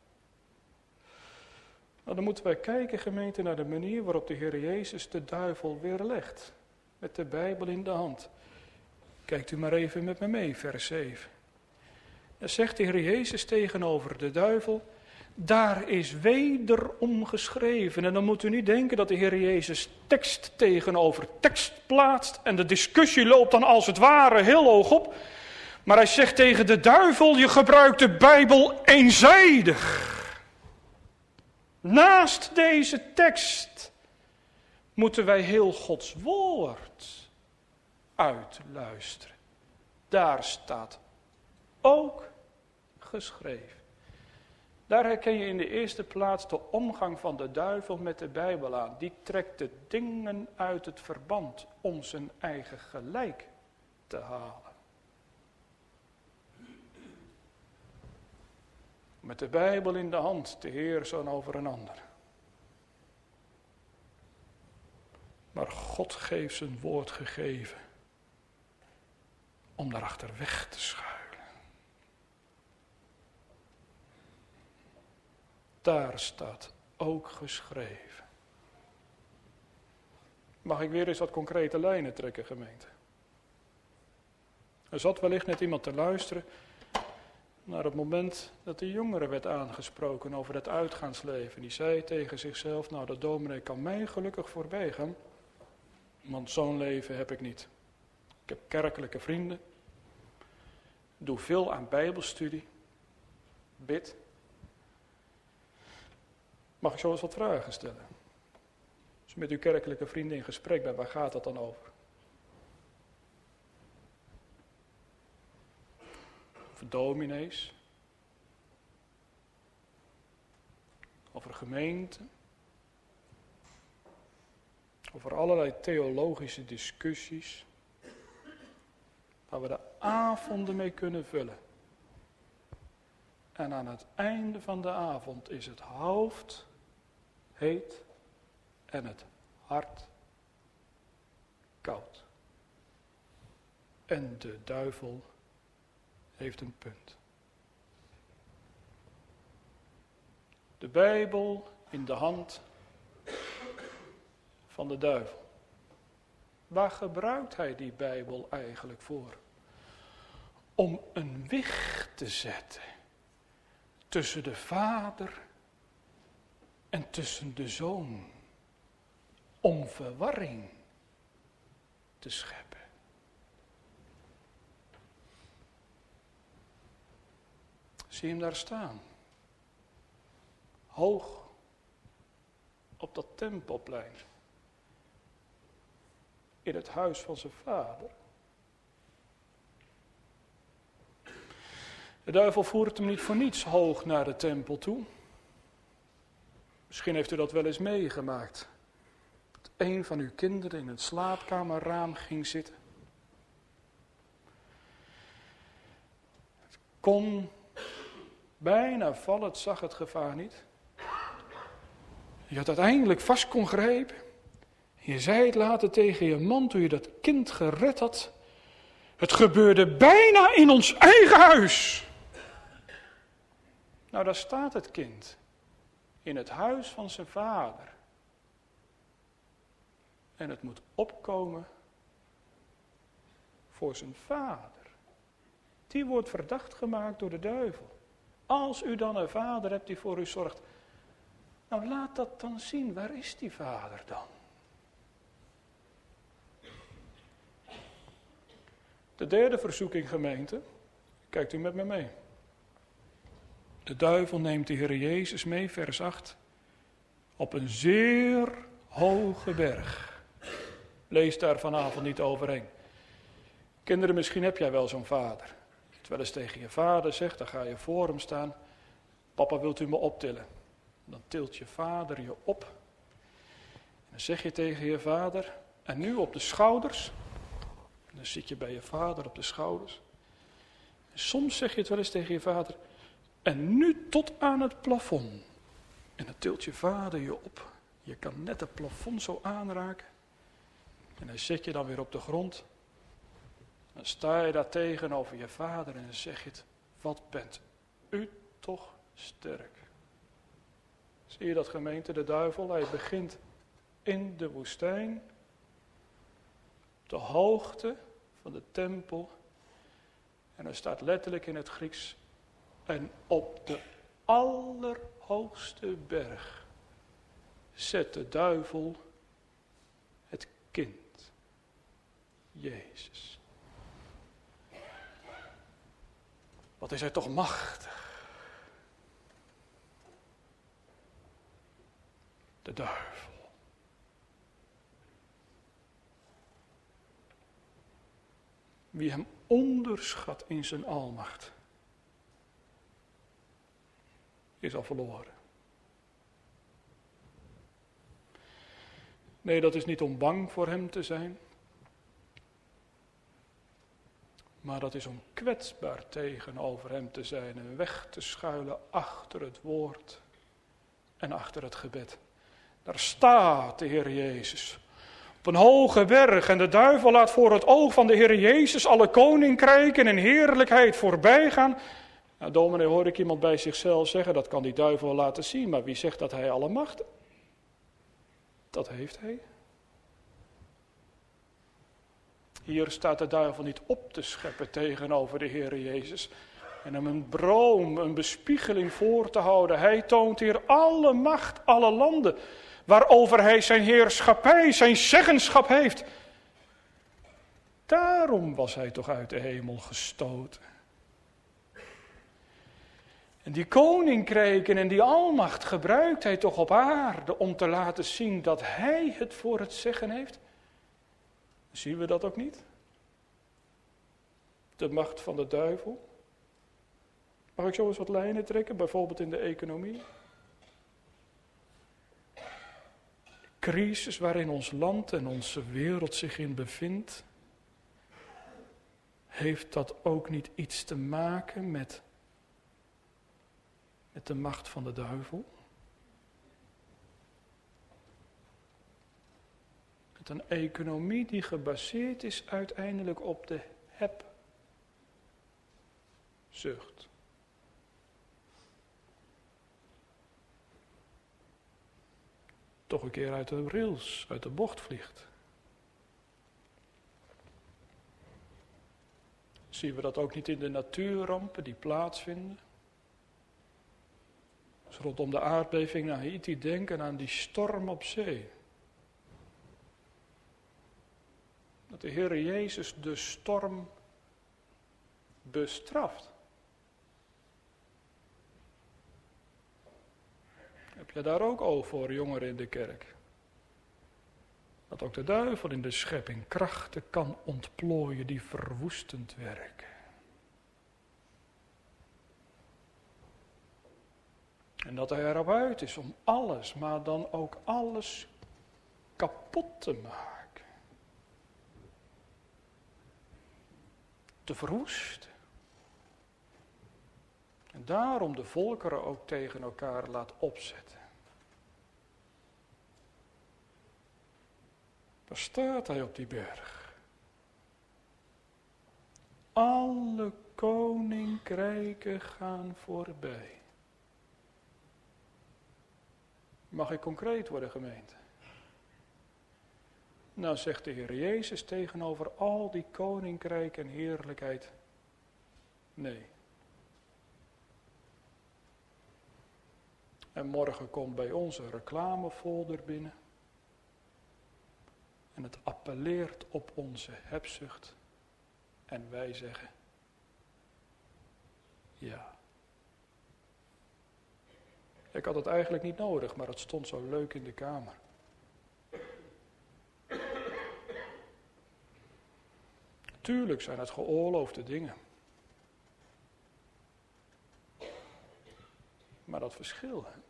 Nou, dan moeten wij kijken, gemeente, naar de manier waarop de Heer Jezus de duivel weerlegt. Met de Bijbel in de hand. Kijkt u maar even met me mee, vers zeven. Dan zegt de Heer Jezus tegenover de duivel, daar is wederom geschreven. En dan moet u niet denken dat de Heer Jezus tekst tegenover tekst plaatst. En de discussie loopt dan als het ware heel hoog op. Maar hij zegt tegen de duivel, je gebruikt de Bijbel eenzijdig. Naast deze tekst moeten wij heel Gods woord uitluisteren. Daar staat ook geschreven. Daar herken je in de eerste plaats de omgang van de duivel met de Bijbel aan. Die trekt de dingen uit het verband om zijn eigen gelijk te halen. Met de Bijbel in de hand te heersen over een ander. Maar God heeft zijn woord gegeven om daarachter weg te schuilen. Daar staat ook geschreven. Mag ik weer eens wat concrete lijnen trekken, gemeente? Er zat wellicht net iemand te luisteren naar het moment dat de jongere werd aangesproken over het uitgaansleven. Die zei tegen zichzelf, nou de dominee kan mij gelukkig voorbij gaan, want zo'n leven heb ik niet. Ik heb kerkelijke vrienden, doe veel aan bijbelstudie, bid. Mag ik zo eens wat vragen stellen? Als u met uw kerkelijke vrienden in gesprek bent, waar gaat dat dan over? Over dominees? Over gemeenten? Over allerlei theologische discussies, waar we de avonden mee kunnen vullen. En aan het einde van de avond is het hoofd heet en het hart koud. En de duivel heeft een punt. De Bijbel in de hand van de duivel. Waar gebruikt hij die Bijbel eigenlijk voor? Om een wicht te zetten tussen de vader en tussen de zoon. Om verwarring te scheppen. Zie je hem daar staan? Hoog op dat tempelplein. in het huis van zijn vader. De duivel voert hem niet voor niets hoog naar de tempel toe. Misschien heeft u dat wel eens meegemaakt. Dat een van uw kinderen in het slaapkamerraam ging zitten. Het kon bijna vallen, het zag het gevaar niet. Je had uiteindelijk vast kon grijpen. Je zei het later tegen je man toen je dat kind gered had. Het gebeurde bijna in ons eigen huis. Nou, daar staat het kind. In het huis van zijn vader. En het moet opkomen voor zijn vader. Die wordt verdacht gemaakt door de duivel. Als u dan een vader hebt die voor u zorgt. Nou, laat dat dan zien. Waar is die vader dan? De derde verzoeking, gemeente. Kijkt u met me mee. De duivel neemt de Heer Jezus mee, vers acht. Op een zeer hoge berg. Lees daar vanavond niet overheen. Kinderen, misschien heb jij wel zo'n vader. Je het wel eens tegen je vader zegt, dan ga je voor hem staan. Papa, wilt u me optillen? Dan tilt je vader je op. En dan zeg je tegen je vader, en nu op de schouders. En dan zit je bij je vader op de schouders. En soms zeg je het wel eens tegen je vader, en nu tot aan het plafond. En dan tilt je vader je op. Je kan net het plafond zo aanraken. En dan zit je dan weer op de grond. Dan sta je daar tegenover je vader en dan zeg je het. Wat bent u toch sterk. Zie je dat, gemeente, de duivel? Hij begint in de woestijn. Op de hoogte van de tempel. En er staat letterlijk in het Grieks. En op de allerhoogste berg zet de duivel het kind, Jezus. Wat is hij toch machtig. De duivel. Wie hem onderschat in zijn almacht, is al verloren. Nee, dat is niet om bang voor hem te zijn. Maar dat is om kwetsbaar tegenover hem te zijn en weg te schuilen achter het woord en achter het gebed. Daar staat de Heer Jezus op een hoge berg en de duivel laat voor het oog van de Heer Jezus alle koninkrijken en heerlijkheid voorbij gaan. Nou, dominee, hoor ik iemand bij zichzelf zeggen, dat kan die duivel laten zien, maar wie zegt dat hij alle macht? Dat heeft hij. Hier staat de duivel niet op te scheppen tegenover de Heer Jezus en hem een droom, een bespiegeling voor te houden. Hij toont hier alle macht, alle landen, waarover hij zijn heerschappij, zijn zeggenschap heeft. Daarom was hij toch uit de hemel gestoten. En die koninkrijken en die almacht gebruikt hij toch op aarde om te laten zien dat hij het voor het zeggen heeft. Zien we dat ook niet? De macht van de duivel. Mag ik zo eens wat lijnen trekken, bijvoorbeeld in de economie? De crisis waarin ons land en onze wereld zich in bevindt, heeft dat ook niet iets te maken met, met de macht van de duivel? Met een economie die gebaseerd is uiteindelijk op de hebzucht. Toch een keer uit de rails, uit de bocht vliegt. Zien we dat ook niet in de natuurrampen die plaatsvinden? Dus rondom de aardbeving naar Haiti denken aan die storm op zee. Dat de Heer Jezus de storm bestraft. Heb je daar ook oog voor, jongeren in de kerk? Dat ook de duivel in de schepping krachten kan ontplooien die verwoestend werken. En dat hij erop uit is om alles, maar dan ook alles kapot te maken. Te verwoesten. En daarom de volkeren ook tegen elkaar laat opzetten. Daar staat hij op die berg. Alle koninkrijken gaan voorbij. Mag ik concreet worden, gemeente? Nou zegt de Heer Jezus tegenover al die koninkrijk en heerlijkheid, nee. En morgen komt bij ons een reclamefolder binnen. En het appelleert op onze hebzucht. En wij zeggen, ja. Ik had het eigenlijk niet nodig, maar het stond zo leuk in de kamer. Tuurlijk zijn het geoorloofde dingen. Maar dat verschil, hè?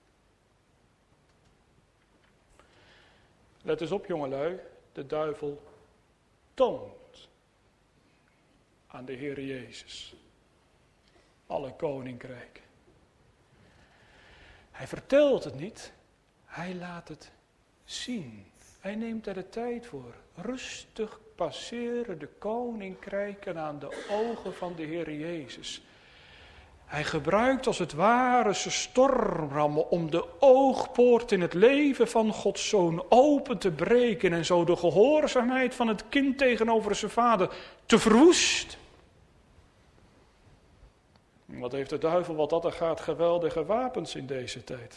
Let eens op, jongelui, de duivel toont aan de Heer Jezus alle koninkrijken. Hij vertelt het niet, hij laat het zien. Hij neemt er de tijd voor. Rustig passeren de koninkrijken aan de ogen van de Heer Jezus. Hij gebruikt als het ware zijn stormrammen om de oogpoort in het leven van Gods Zoon open te breken en zo de gehoorzaamheid van het kind tegenover zijn vader te verwoesten. Wat heeft de duivel wat dat er gaat geweldige wapens in deze tijd.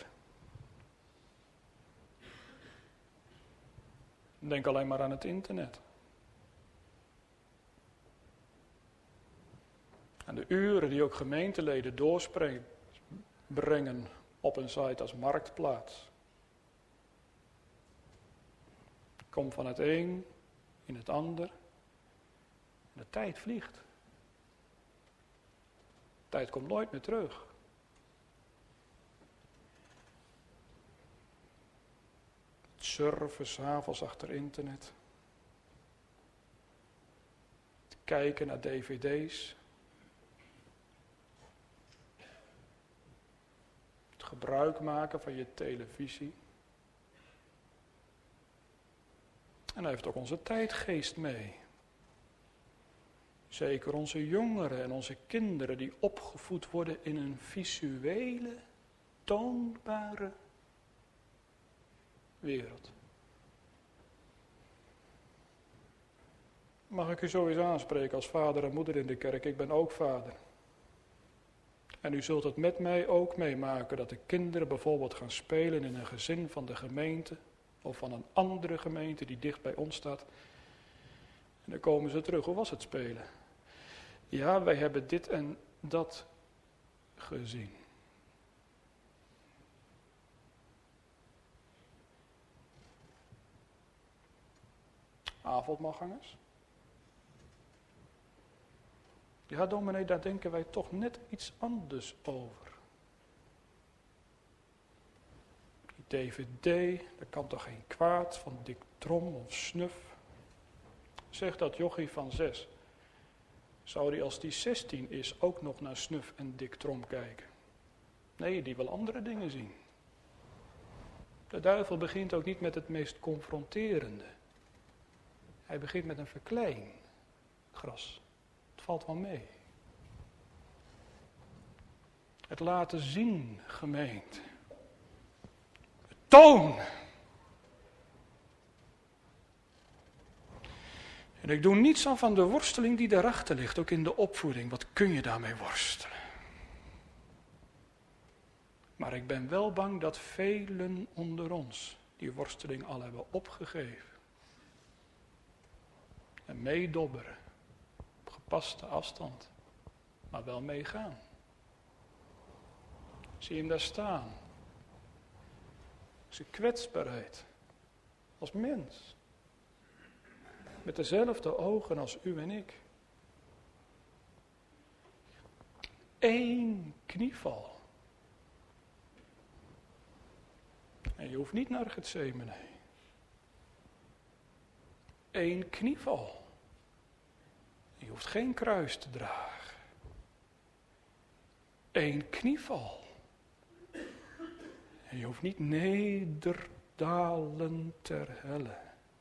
Denk alleen maar aan het internet. En de uren die ook gemeenteleden doorbrengen op een site als Marktplaats. Kom van het een in het ander. En de tijd vliegt. De tijd komt nooit meer terug. Het surfen 's avonds achter internet. Het kijken naar dvd's. Het gebruik maken van je televisie. En hij heeft ook onze tijdgeest mee. Zeker onze jongeren en onze kinderen die opgevoed worden in een visuele, toonbare wereld. Mag ik u zo eens aanspreken als vader en moeder in de kerk? Ik ben ook vader. En u zult het met mij ook meemaken dat de kinderen bijvoorbeeld gaan spelen in een gezin van de gemeente of van een andere gemeente die dicht bij ons staat. En dan komen ze terug. Hoe was het spelen? Ja, wij hebben dit en dat gezien. Avondmaalgangers? Ja, dominee, daar denken wij toch net iets anders over. Die D V D, dat kan toch geen kwaad van Dick Trom of Snuf? Zeg dat jochie van zes. Zou die als die zestien is ook nog naar Snuf en Dick Trom kijken? Nee, die wil andere dingen zien. De duivel begint ook niet met het meest confronterende. Hij begint met een verkleingras. Het valt wel mee. Het laten zien, gemeente. Het toon. En ik doe niets aan van de worsteling die daarachter ligt, ook in de opvoeding. Wat kun je daarmee worstelen? Maar ik ben wel bang dat velen onder ons die worsteling al hebben opgegeven. En meedobberen. Op gepaste afstand. Maar wel meegaan. Zie je hem daar staan. Zijn kwetsbaarheid. Als mens. met dezelfde ogen als u en ik. Eén knieval. En je hoeft niet naar Getsemane. Eén knieval. Je hoeft geen kruis te dragen. Eén knieval. En je hoeft niet nederdalen ter helle.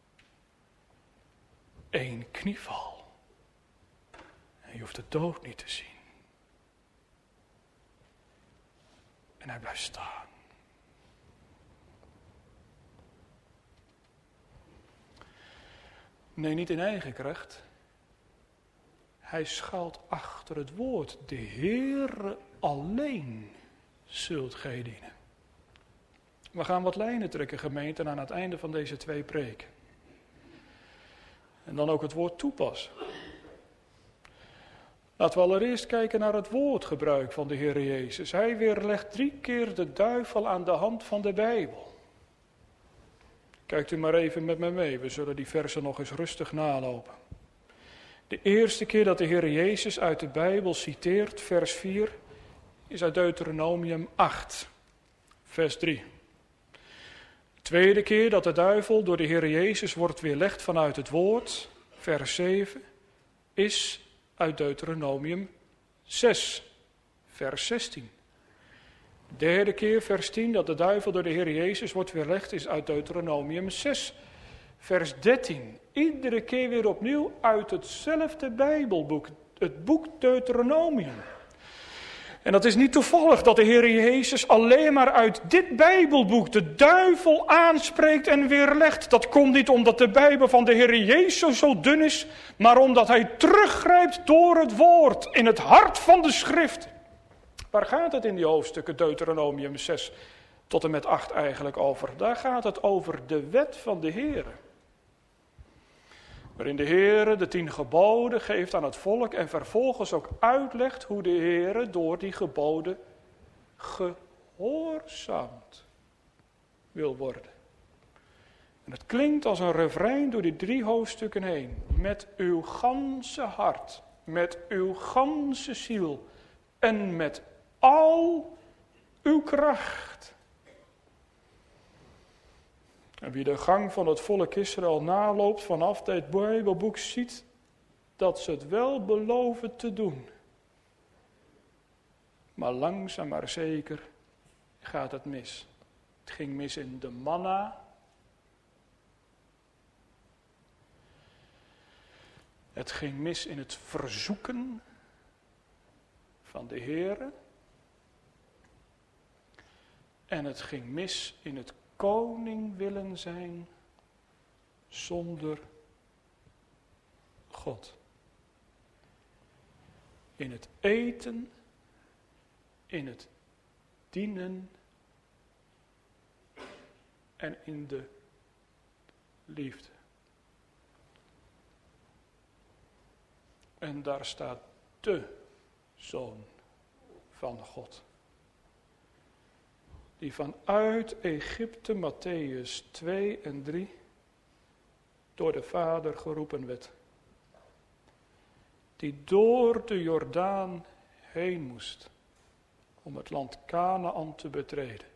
Eén knieval. En je hoeft de dood niet te zien. En hij blijft staan. Nee, niet in eigen kracht. Hij schuilt achter het woord. De Heere alleen zult gij dienen. We gaan wat lijnen trekken, gemeente, aan het einde van deze twee preken. En dan ook het woord toepassen. Laten we allereerst kijken naar het woordgebruik van de Heer Jezus. Hij weerlegt drie keer de duivel aan de hand van de Bijbel. Kijkt u maar even met me mee, we zullen die versen nog eens rustig nalopen. De eerste keer dat de Heer Jezus uit de Bijbel citeert, vers vier, is uit Deuteronomium acht, vers drie. De tweede keer dat de duivel door de Heer Jezus wordt weerlegd vanuit het woord, vers zeven, is uit Deuteronomium zes, vers zestien. De derde keer, vers tien, dat de duivel door de Heer Jezus wordt weerlegd, is uit Deuteronomium zes, vers dertien. Iedere keer weer opnieuw uit hetzelfde Bijbelboek, het boek Deuteronomium. En dat is niet toevallig dat de Heer Jezus alleen maar uit dit Bijbelboek de duivel aanspreekt en weerlegt. Dat komt niet omdat de Bijbel van de Heer Jezus zo dun is, maar omdat hij teruggrijpt door het woord in het hart van de schrift. Waar gaat het in die hoofdstukken Deuteronomium zes tot en met acht eigenlijk over? Daar gaat het over de wet van de Heer. Waarin de Heer de tien geboden geeft aan het volk en vervolgens ook uitlegt hoe de Heer door die geboden gehoorzaamd wil worden. En het klinkt als een refrein door die drie hoofdstukken heen. Met uw ganse hart, met uw ganse ziel en met al uw kracht. En wie de gang van het volk Israël naloopt vanaf dit Bijbelboek ziet dat ze het wel beloven te doen. Maar langzaam maar zeker gaat het mis. Het ging mis in de manna. Het ging mis in het verzoeken van de Heere. En het ging mis in het koning willen zijn zonder God. In het eten, in het dienen en in de liefde. En daar staat de Zoon van God. Die vanuit Egypte, Mattheüs twee en drie, door de Vader geroepen werd. Die door de Jordaan heen moest om het land Kanaan te betreden.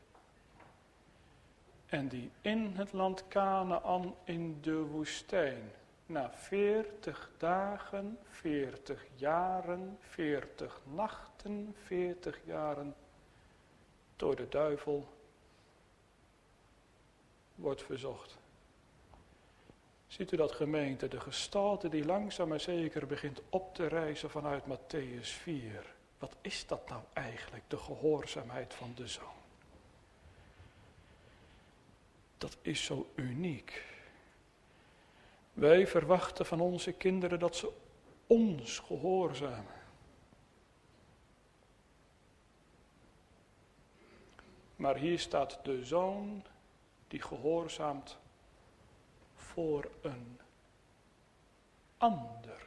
En die in het land Kanaan in de woestijn, na veertig dagen, veertig jaren, veertig nachten, veertig jaren, door de duivel wordt verzocht. Ziet u dat, gemeente, de gestalte die langzaam maar zeker begint op te rijzen vanuit Mattheüs vier. Wat is dat nou eigenlijk, de gehoorzaamheid van de Zoon? Dat is zo uniek. Wij verwachten van onze kinderen dat ze ons gehoorzamen. Maar hier staat de Zoon die gehoorzaamt voor een ander.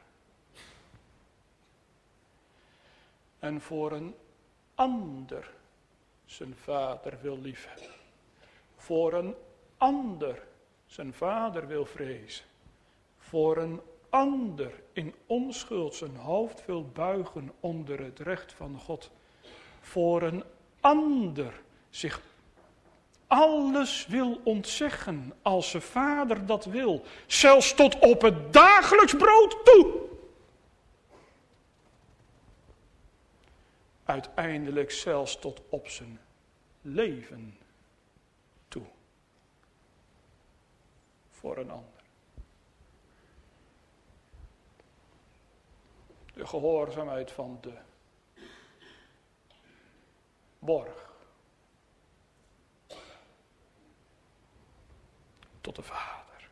En voor een ander zijn vader wil liefhebben. Voor een ander zijn vader wil vrezen. voor een ander in onschuld zijn hoofd wil buigen onder het recht van God, voor een ander zich alles wil ontzeggen als zijn vader dat wil, zelfs tot op het dagelijks brood toe. Uiteindelijk zelfs tot op zijn leven toe. Voor een ander. De gehoorzaamheid van de borg. Tot de Vader.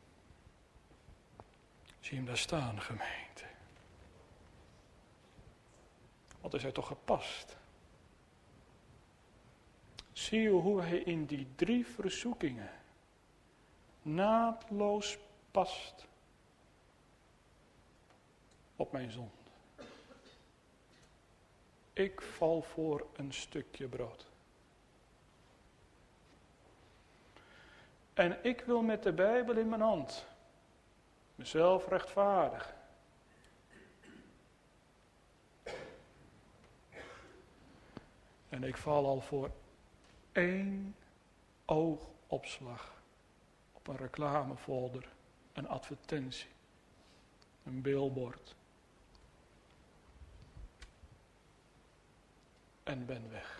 Zie je hem daar staan, gemeente. Wat is hij toch gepast? Zie je hoe hij in die drie verzoekingen naadloos past op mijn zonde. Ik val voor een stukje brood. En ik wil met de Bijbel in mijn hand mezelf rechtvaardigen. En ik val al voor één oogopslag op een reclamefolder, een advertentie, een billboard. En ben weg.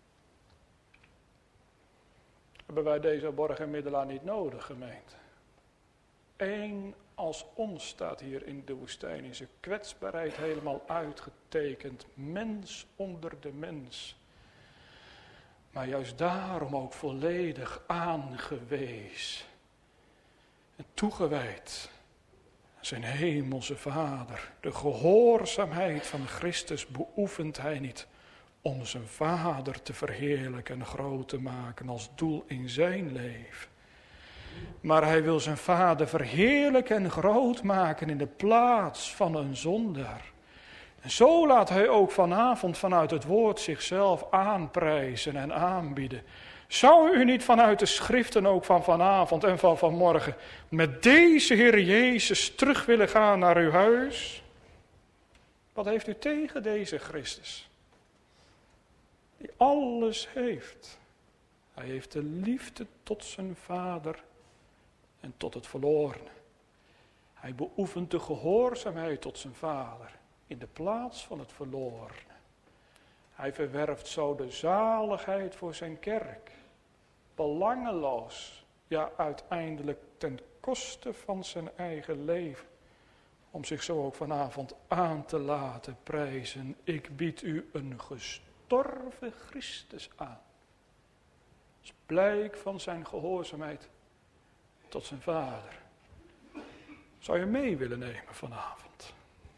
Hebben wij deze borg en middelaar niet nodig, gemeente? Eén als ons staat hier in de woestijn, in zijn kwetsbaarheid helemaal uitgetekend. Mens onder de mens. Maar juist daarom ook volledig aangewezen. En toegewijd. Zijn hemelse Vader. De gehoorzaamheid van Christus beoefent hij niet om zijn Vader te verheerlijken en groot te maken als doel in zijn leven. Maar hij wil zijn Vader verheerlijken en groot maken in de plaats van een zondaar. En zo laat hij ook vanavond vanuit het woord zichzelf aanprijzen en aanbieden. Zou u niet vanuit de schriften ook van vanavond en van vanmorgen met deze Heer Jezus terug willen gaan naar uw huis? Wat heeft u tegen deze Christus? Die alles heeft. Hij heeft de liefde tot zijn Vader en tot het verlorene. Hij beoefent de gehoorzaamheid tot zijn Vader in de plaats van het verlorene. Hij verwerft zo de zaligheid voor zijn kerk. Belangeloos, ja uiteindelijk ten koste van zijn eigen leven. Om zich zo ook vanavond aan te laten prijzen. Ik bied u een gestorven Christus aan. Als blijk van zijn gehoorzaamheid tot zijn Vader. Zou je mee willen nemen vanavond?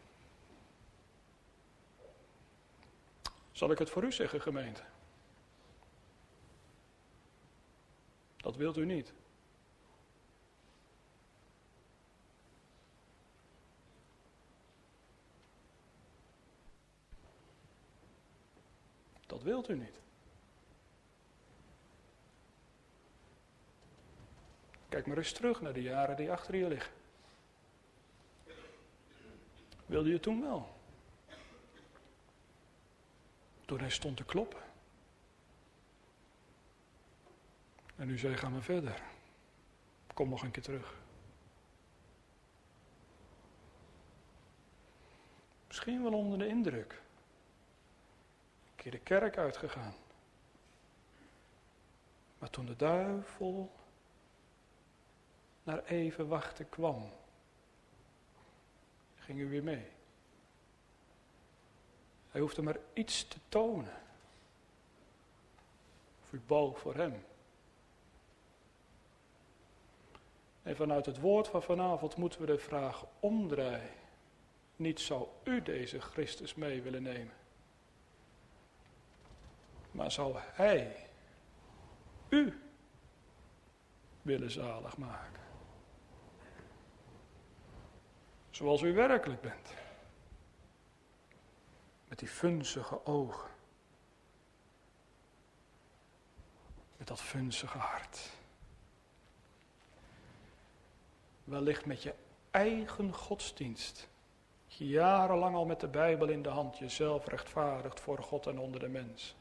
Zal ik het voor u zeggen, gemeente? Dat wilt u niet. Dat wilt u niet. Kijk maar eens terug naar de jaren die achter je liggen. Wilde je toen wel? Toen hij stond te kloppen. En u zei, ga maar verder. Kom nog een keer terug. Misschien wel onder de indruk. Een keer de kerk uitgegaan. Maar toen de duivel naar even wachten kwam, ging u weer mee. Hij hoefde maar iets te tonen. Of u boog voor hem. En vanuit het woord van vanavond moeten we de vraag omdraaien. Niet zou u deze Christus mee willen nemen. Maar zou hij u willen zalig maken. Zoals u werkelijk bent. Met die vunzige ogen. Met dat vunzige hart. Wellicht met je eigen godsdienst, jarenlang al met de Bijbel in de hand, jezelf rechtvaardigt voor God en onder de mens.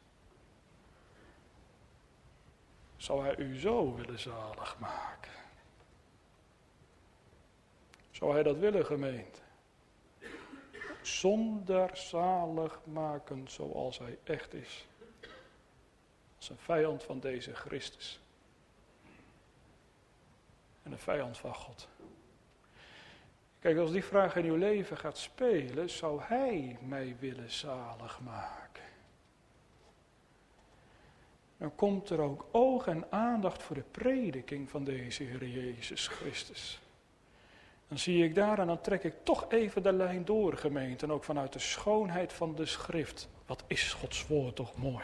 Zou hij u zo willen zalig maken? Zou hij dat willen, gemeente? Zonder zalig maken zoals hij echt is. Als een vijand van deze Christus. En een vijand van God. Kijk, als die vraag in uw leven gaat spelen, zou hij mij willen zalig maken? Dan komt er ook oog en aandacht voor de prediking van deze Heer Jezus Christus. Dan zie ik daar en dan trek ik toch even de lijn door, gemeente. En ook vanuit de schoonheid van de schrift. Wat is Gods woord toch mooi.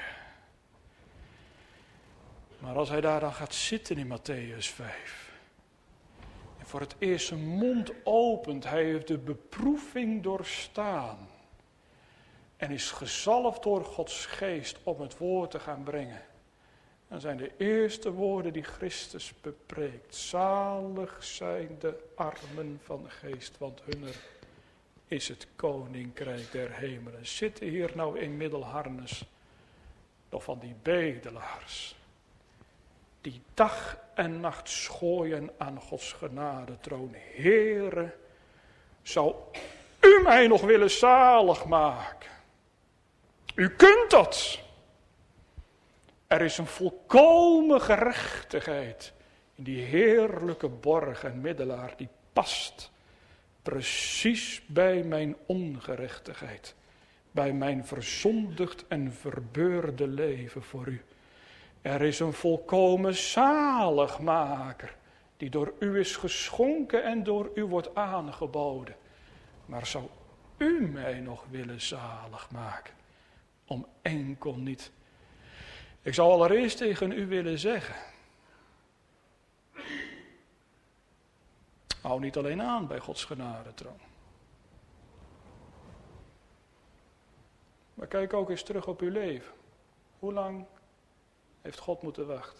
Maar als hij daar dan gaat zitten in Mattheüs vijf. En voor het eerst zijn mond opent. Hij heeft de beproeving doorstaan. En is gezalfd door Gods geest om het woord te gaan brengen. Dan zijn de eerste woorden die Christus bepreekt. Zalig zijn de armen van de geest, want hunner is het koninkrijk der hemelen. Zitten hier nou in middelharnis nog van die bedelaars. Die dag en nacht schooien aan Gods genadetroon. Heere, zou u mij nog willen zalig maken? U kunt dat. Er is een volkomen gerechtigheid in die heerlijke borg en middelaar die past precies bij mijn ongerechtigheid, bij mijn verzondigd en verbeurde leven voor u. Er is een volkomen zaligmaker die door u is geschonken en door u wordt aangeboden. Maar zou u mij nog willen zalig maken? Om enkel niet. Ik zou allereerst tegen u willen zeggen. Hou niet alleen aan bij Gods genadetroon. Maar kijk ook eens terug op uw leven. Hoe lang heeft God moeten wachten?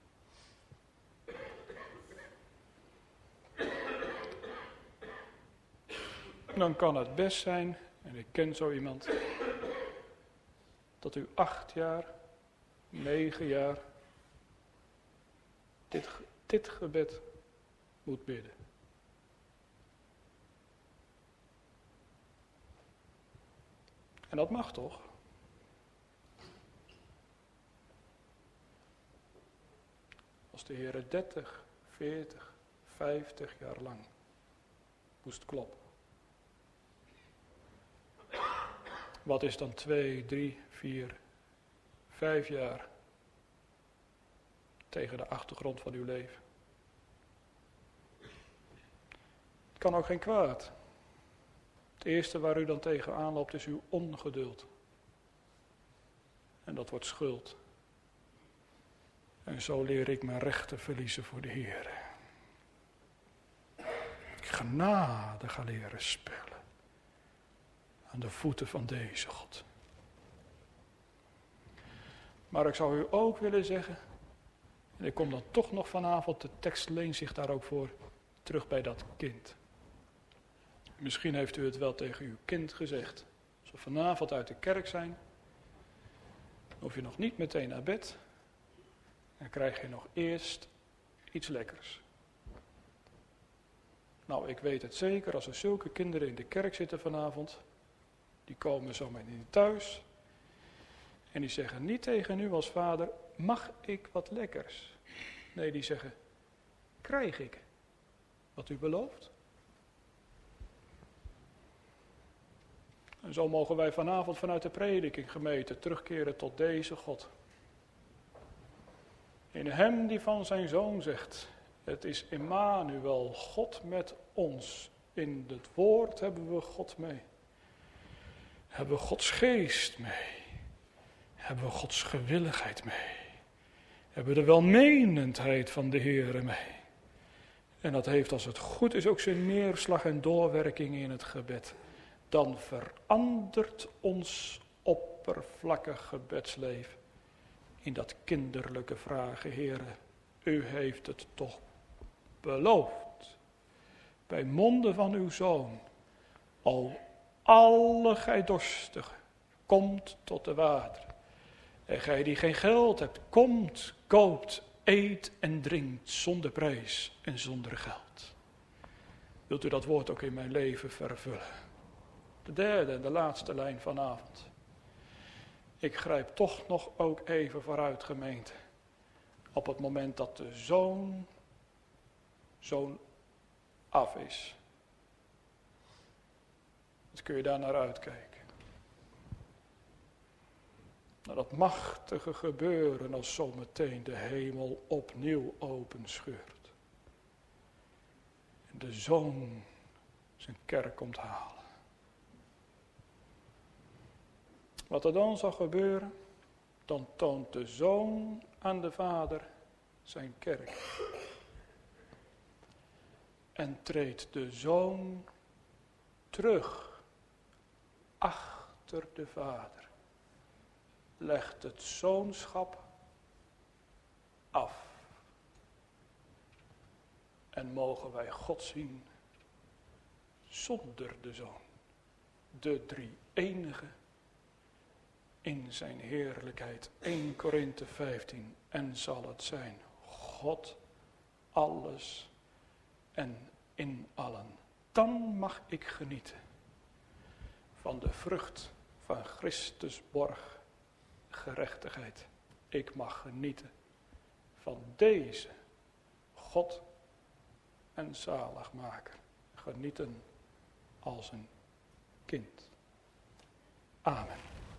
Dan kan het best zijn, en ik ken zo iemand, dat u acht jaar, negen jaar dit, dit gebed moet bidden. En dat mag toch? Als de Heer dertig, veertig, vijftig jaar lang moest kloppen. Wat is dan twee, drie, vier, vijf jaar tegen de achtergrond van uw leven? Het kan ook geen kwaad. Het eerste waar u dan tegenaan loopt is uw ongeduld. En dat wordt schuld. En zo leer ik mijn rechten verliezen voor de Heer. Ik genade ga leren spelen. Aan de voeten van deze God. Maar ik zou u ook willen zeggen, en ik kom dan toch nog vanavond, de tekst leent zich daar ook voor, terug bij dat kind. Misschien heeft u het wel tegen uw kind gezegd. Als we vanavond uit de kerk zijn, hoef je nog niet meteen naar bed. Dan krijg je nog eerst iets lekkers. Nou, ik weet het zeker, als er zulke kinderen in de kerk zitten vanavond, die komen zo meteen thuis. En die zeggen niet tegen u als vader, mag ik wat lekkers? Nee, die zeggen, krijg ik wat u belooft? En zo mogen wij vanavond vanuit de prediking, gemeente, terugkeren tot deze God. In hem die van zijn zoon zegt, het is Immanuel, God met ons. In het woord hebben we God mee. Hebben we Gods geest mee. Hebben we Gods gewilligheid mee. Hebben we de welmenendheid van de Heere mee. En dat heeft, als het goed is, ook zijn neerslag en doorwerking in het gebed. Dan verandert ons oppervlakkig gebedsleven in dat kinderlijke vragen. Heere, u heeft het toch beloofd. bij monden van uw Zoon. O, alle gij dorstigen, komt tot de wateren. En gij die geen geld hebt, komt, koopt, eet en drinkt zonder prijs en zonder geld. Wilt u dat woord ook in mijn leven vervullen? De derde en de laatste lijn vanavond. Ik grijp toch nog ook even vooruit, gemeente. Op het moment dat de zoon, zoon af is. Wat kun je daar naar uitkijken? Naar dat machtige gebeuren als zometeen de hemel opnieuw openscheurt. En de zoon zijn kerk komt halen. Wat er dan zal gebeuren, dan toont de zoon aan de vader zijn kerk. En treedt de zoon terug achter de vader. Legt het zoonschap af. En mogen wij God zien zonder de zoon. De drie enige in zijn heerlijkheid. Eerste Korinthe vijftien. En zal het zijn God, alles en in allen. Dan mag ik genieten van de vrucht van Christus borg, gerechtigheid. Ik mag genieten van deze God en zaligmaker. Genieten als een kind. Amen.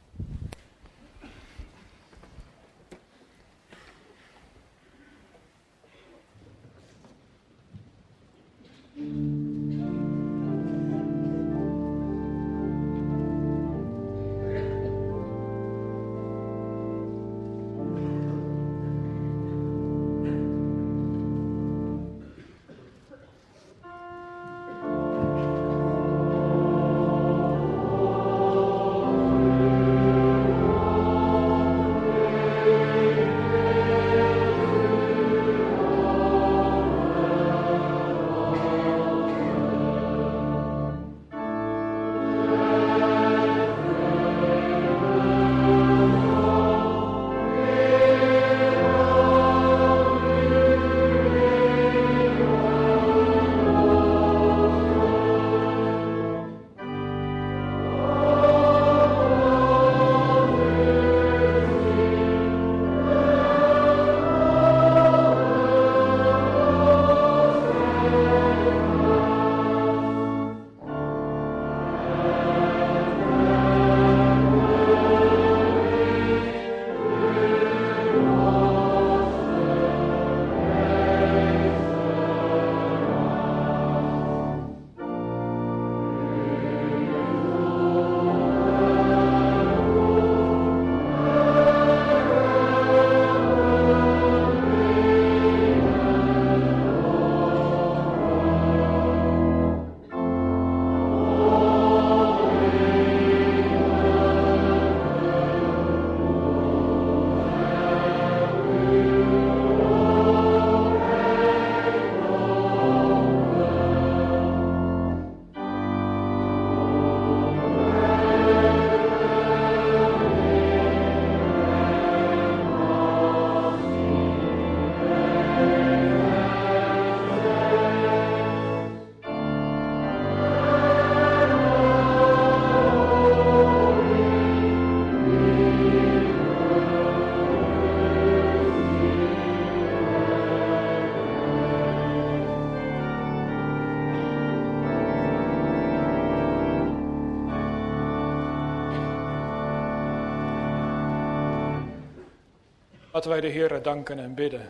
Laten wij de Heere danken en bidden.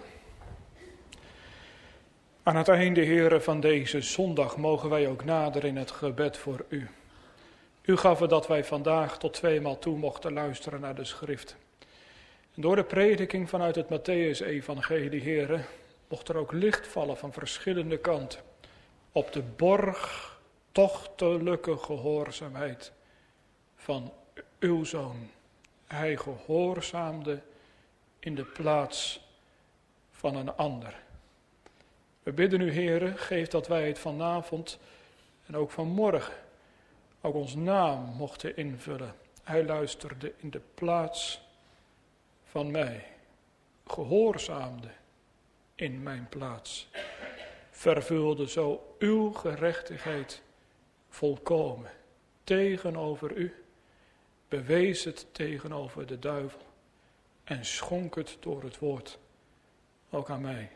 Aan het einde, Heere, van deze zondag mogen wij ook naderen in het gebed voor u. U gaf het dat wij vandaag tot tweemaal toe mochten luisteren naar de schrift. En door de prediking vanuit het Mattheüs-evangelie, Heere, mocht er ook licht vallen van verschillende kanten op de borgtochtelijke gehoorzaamheid van uw Zoon. Hij gehoorzaamde in de plaats van een ander. We bidden u, Heere, geef dat wij het vanavond en ook vanmorgen ook ons naam mochten invullen. Hij luisterde in de plaats van mij, gehoorzaamde in mijn plaats, vervulde zo uw gerechtigheid volkomen tegenover u, bewees het tegenover de duivel en schonk het door het woord ook aan mij.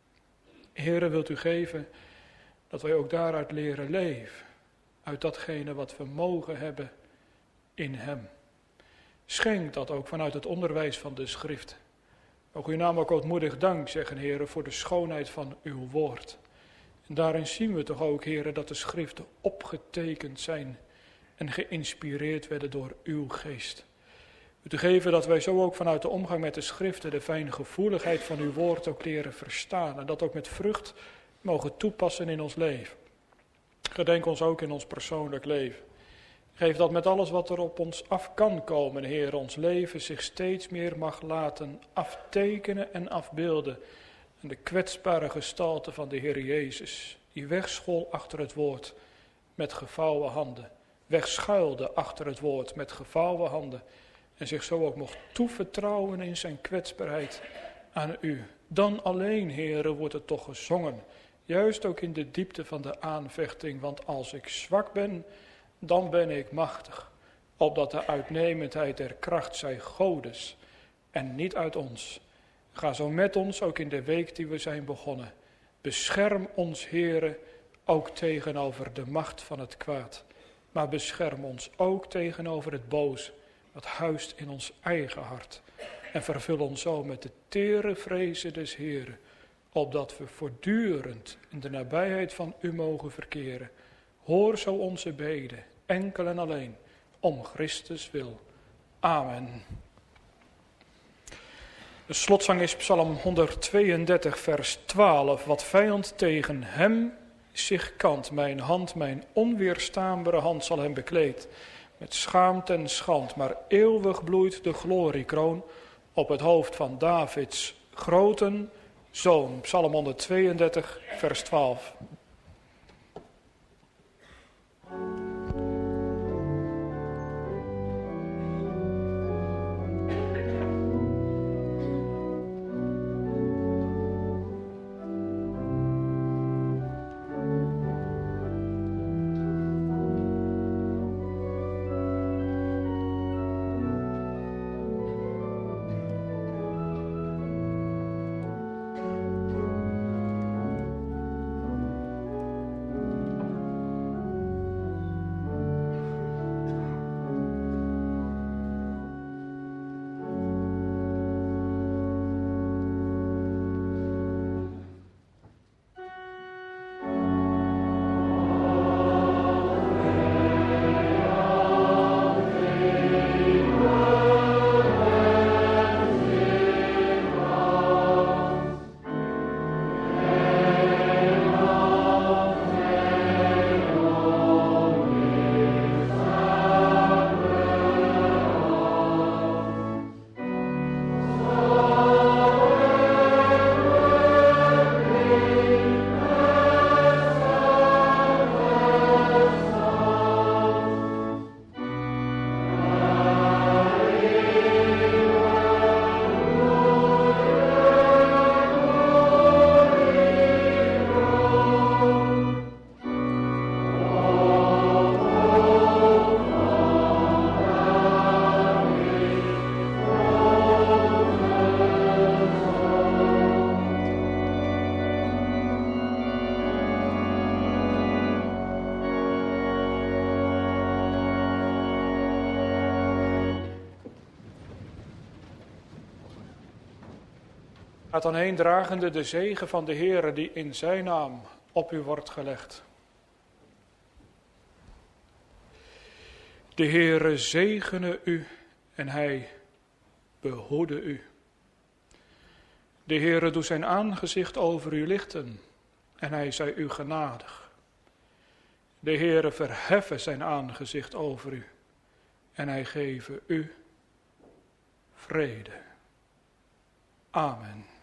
Heere, wilt u geven dat wij ook daaruit leren leven, uit datgene wat we mogen hebben in hem. Schenk dat ook vanuit het onderwijs van de schrift. Ook u naam ook ootmoedig dank zeggen, Heere, voor de schoonheid van uw woord. En daarin zien we toch ook, Heere, dat de schriften opgetekend zijn en geïnspireerd werden door uw geest. U te geven dat wij zo ook vanuit de omgang met de schriften de fijngevoeligheid van uw woord ook leren verstaan. En dat ook met vrucht mogen toepassen in ons leven. Gedenk ons ook in ons persoonlijk leven. Geef dat met alles wat er op ons af kan komen, Heer, ons leven zich steeds meer mag laten aftekenen en afbeelden. En de kwetsbare gestalte van de Heer Jezus, die wegschool achter het woord met gevouwen handen. Wegschuilde achter het woord met gevouwen handen. En zich zo ook mocht toevertrouwen in zijn kwetsbaarheid aan u. Dan alleen, Heere, wordt het toch gezongen. Juist ook in de diepte van de aanvechting. Want als ik zwak ben, dan ben ik machtig. Opdat de uitnemendheid der kracht zij Godes en niet uit ons. Ga zo met ons ook in de week die we zijn begonnen. Bescherm ons, Heere, ook tegenover de macht van het kwaad. Maar bescherm ons ook tegenover het boze, wat huist in ons eigen hart. En vervul ons zo met de tere vrezen des Heeren, opdat we voortdurend in de nabijheid van u mogen verkeren. Hoor zo onze beden, enkel en alleen, om Christus wil. Amen. De slotzang is Psalm honderdtweeëndertig, vers twaalf. Wat vijand tegen hem zich kant, mijn hand, mijn onweerstaanbare hand zal hem bekleed. Met schaamte en schand, maar eeuwig bloeit de gloriekroon op het hoofd van Davids groten zoon. Psalm honderdtweeëndertig, vers twaalf. Gaat dan heen dragende de zegen van de Heere die in zijn naam op u wordt gelegd. De Heere zegene u en hij behoede u. De Heere doet zijn aangezicht over u lichten en hij zij u genadig. De Heere verheffen zijn aangezicht over u en hij geven u vrede. Amen.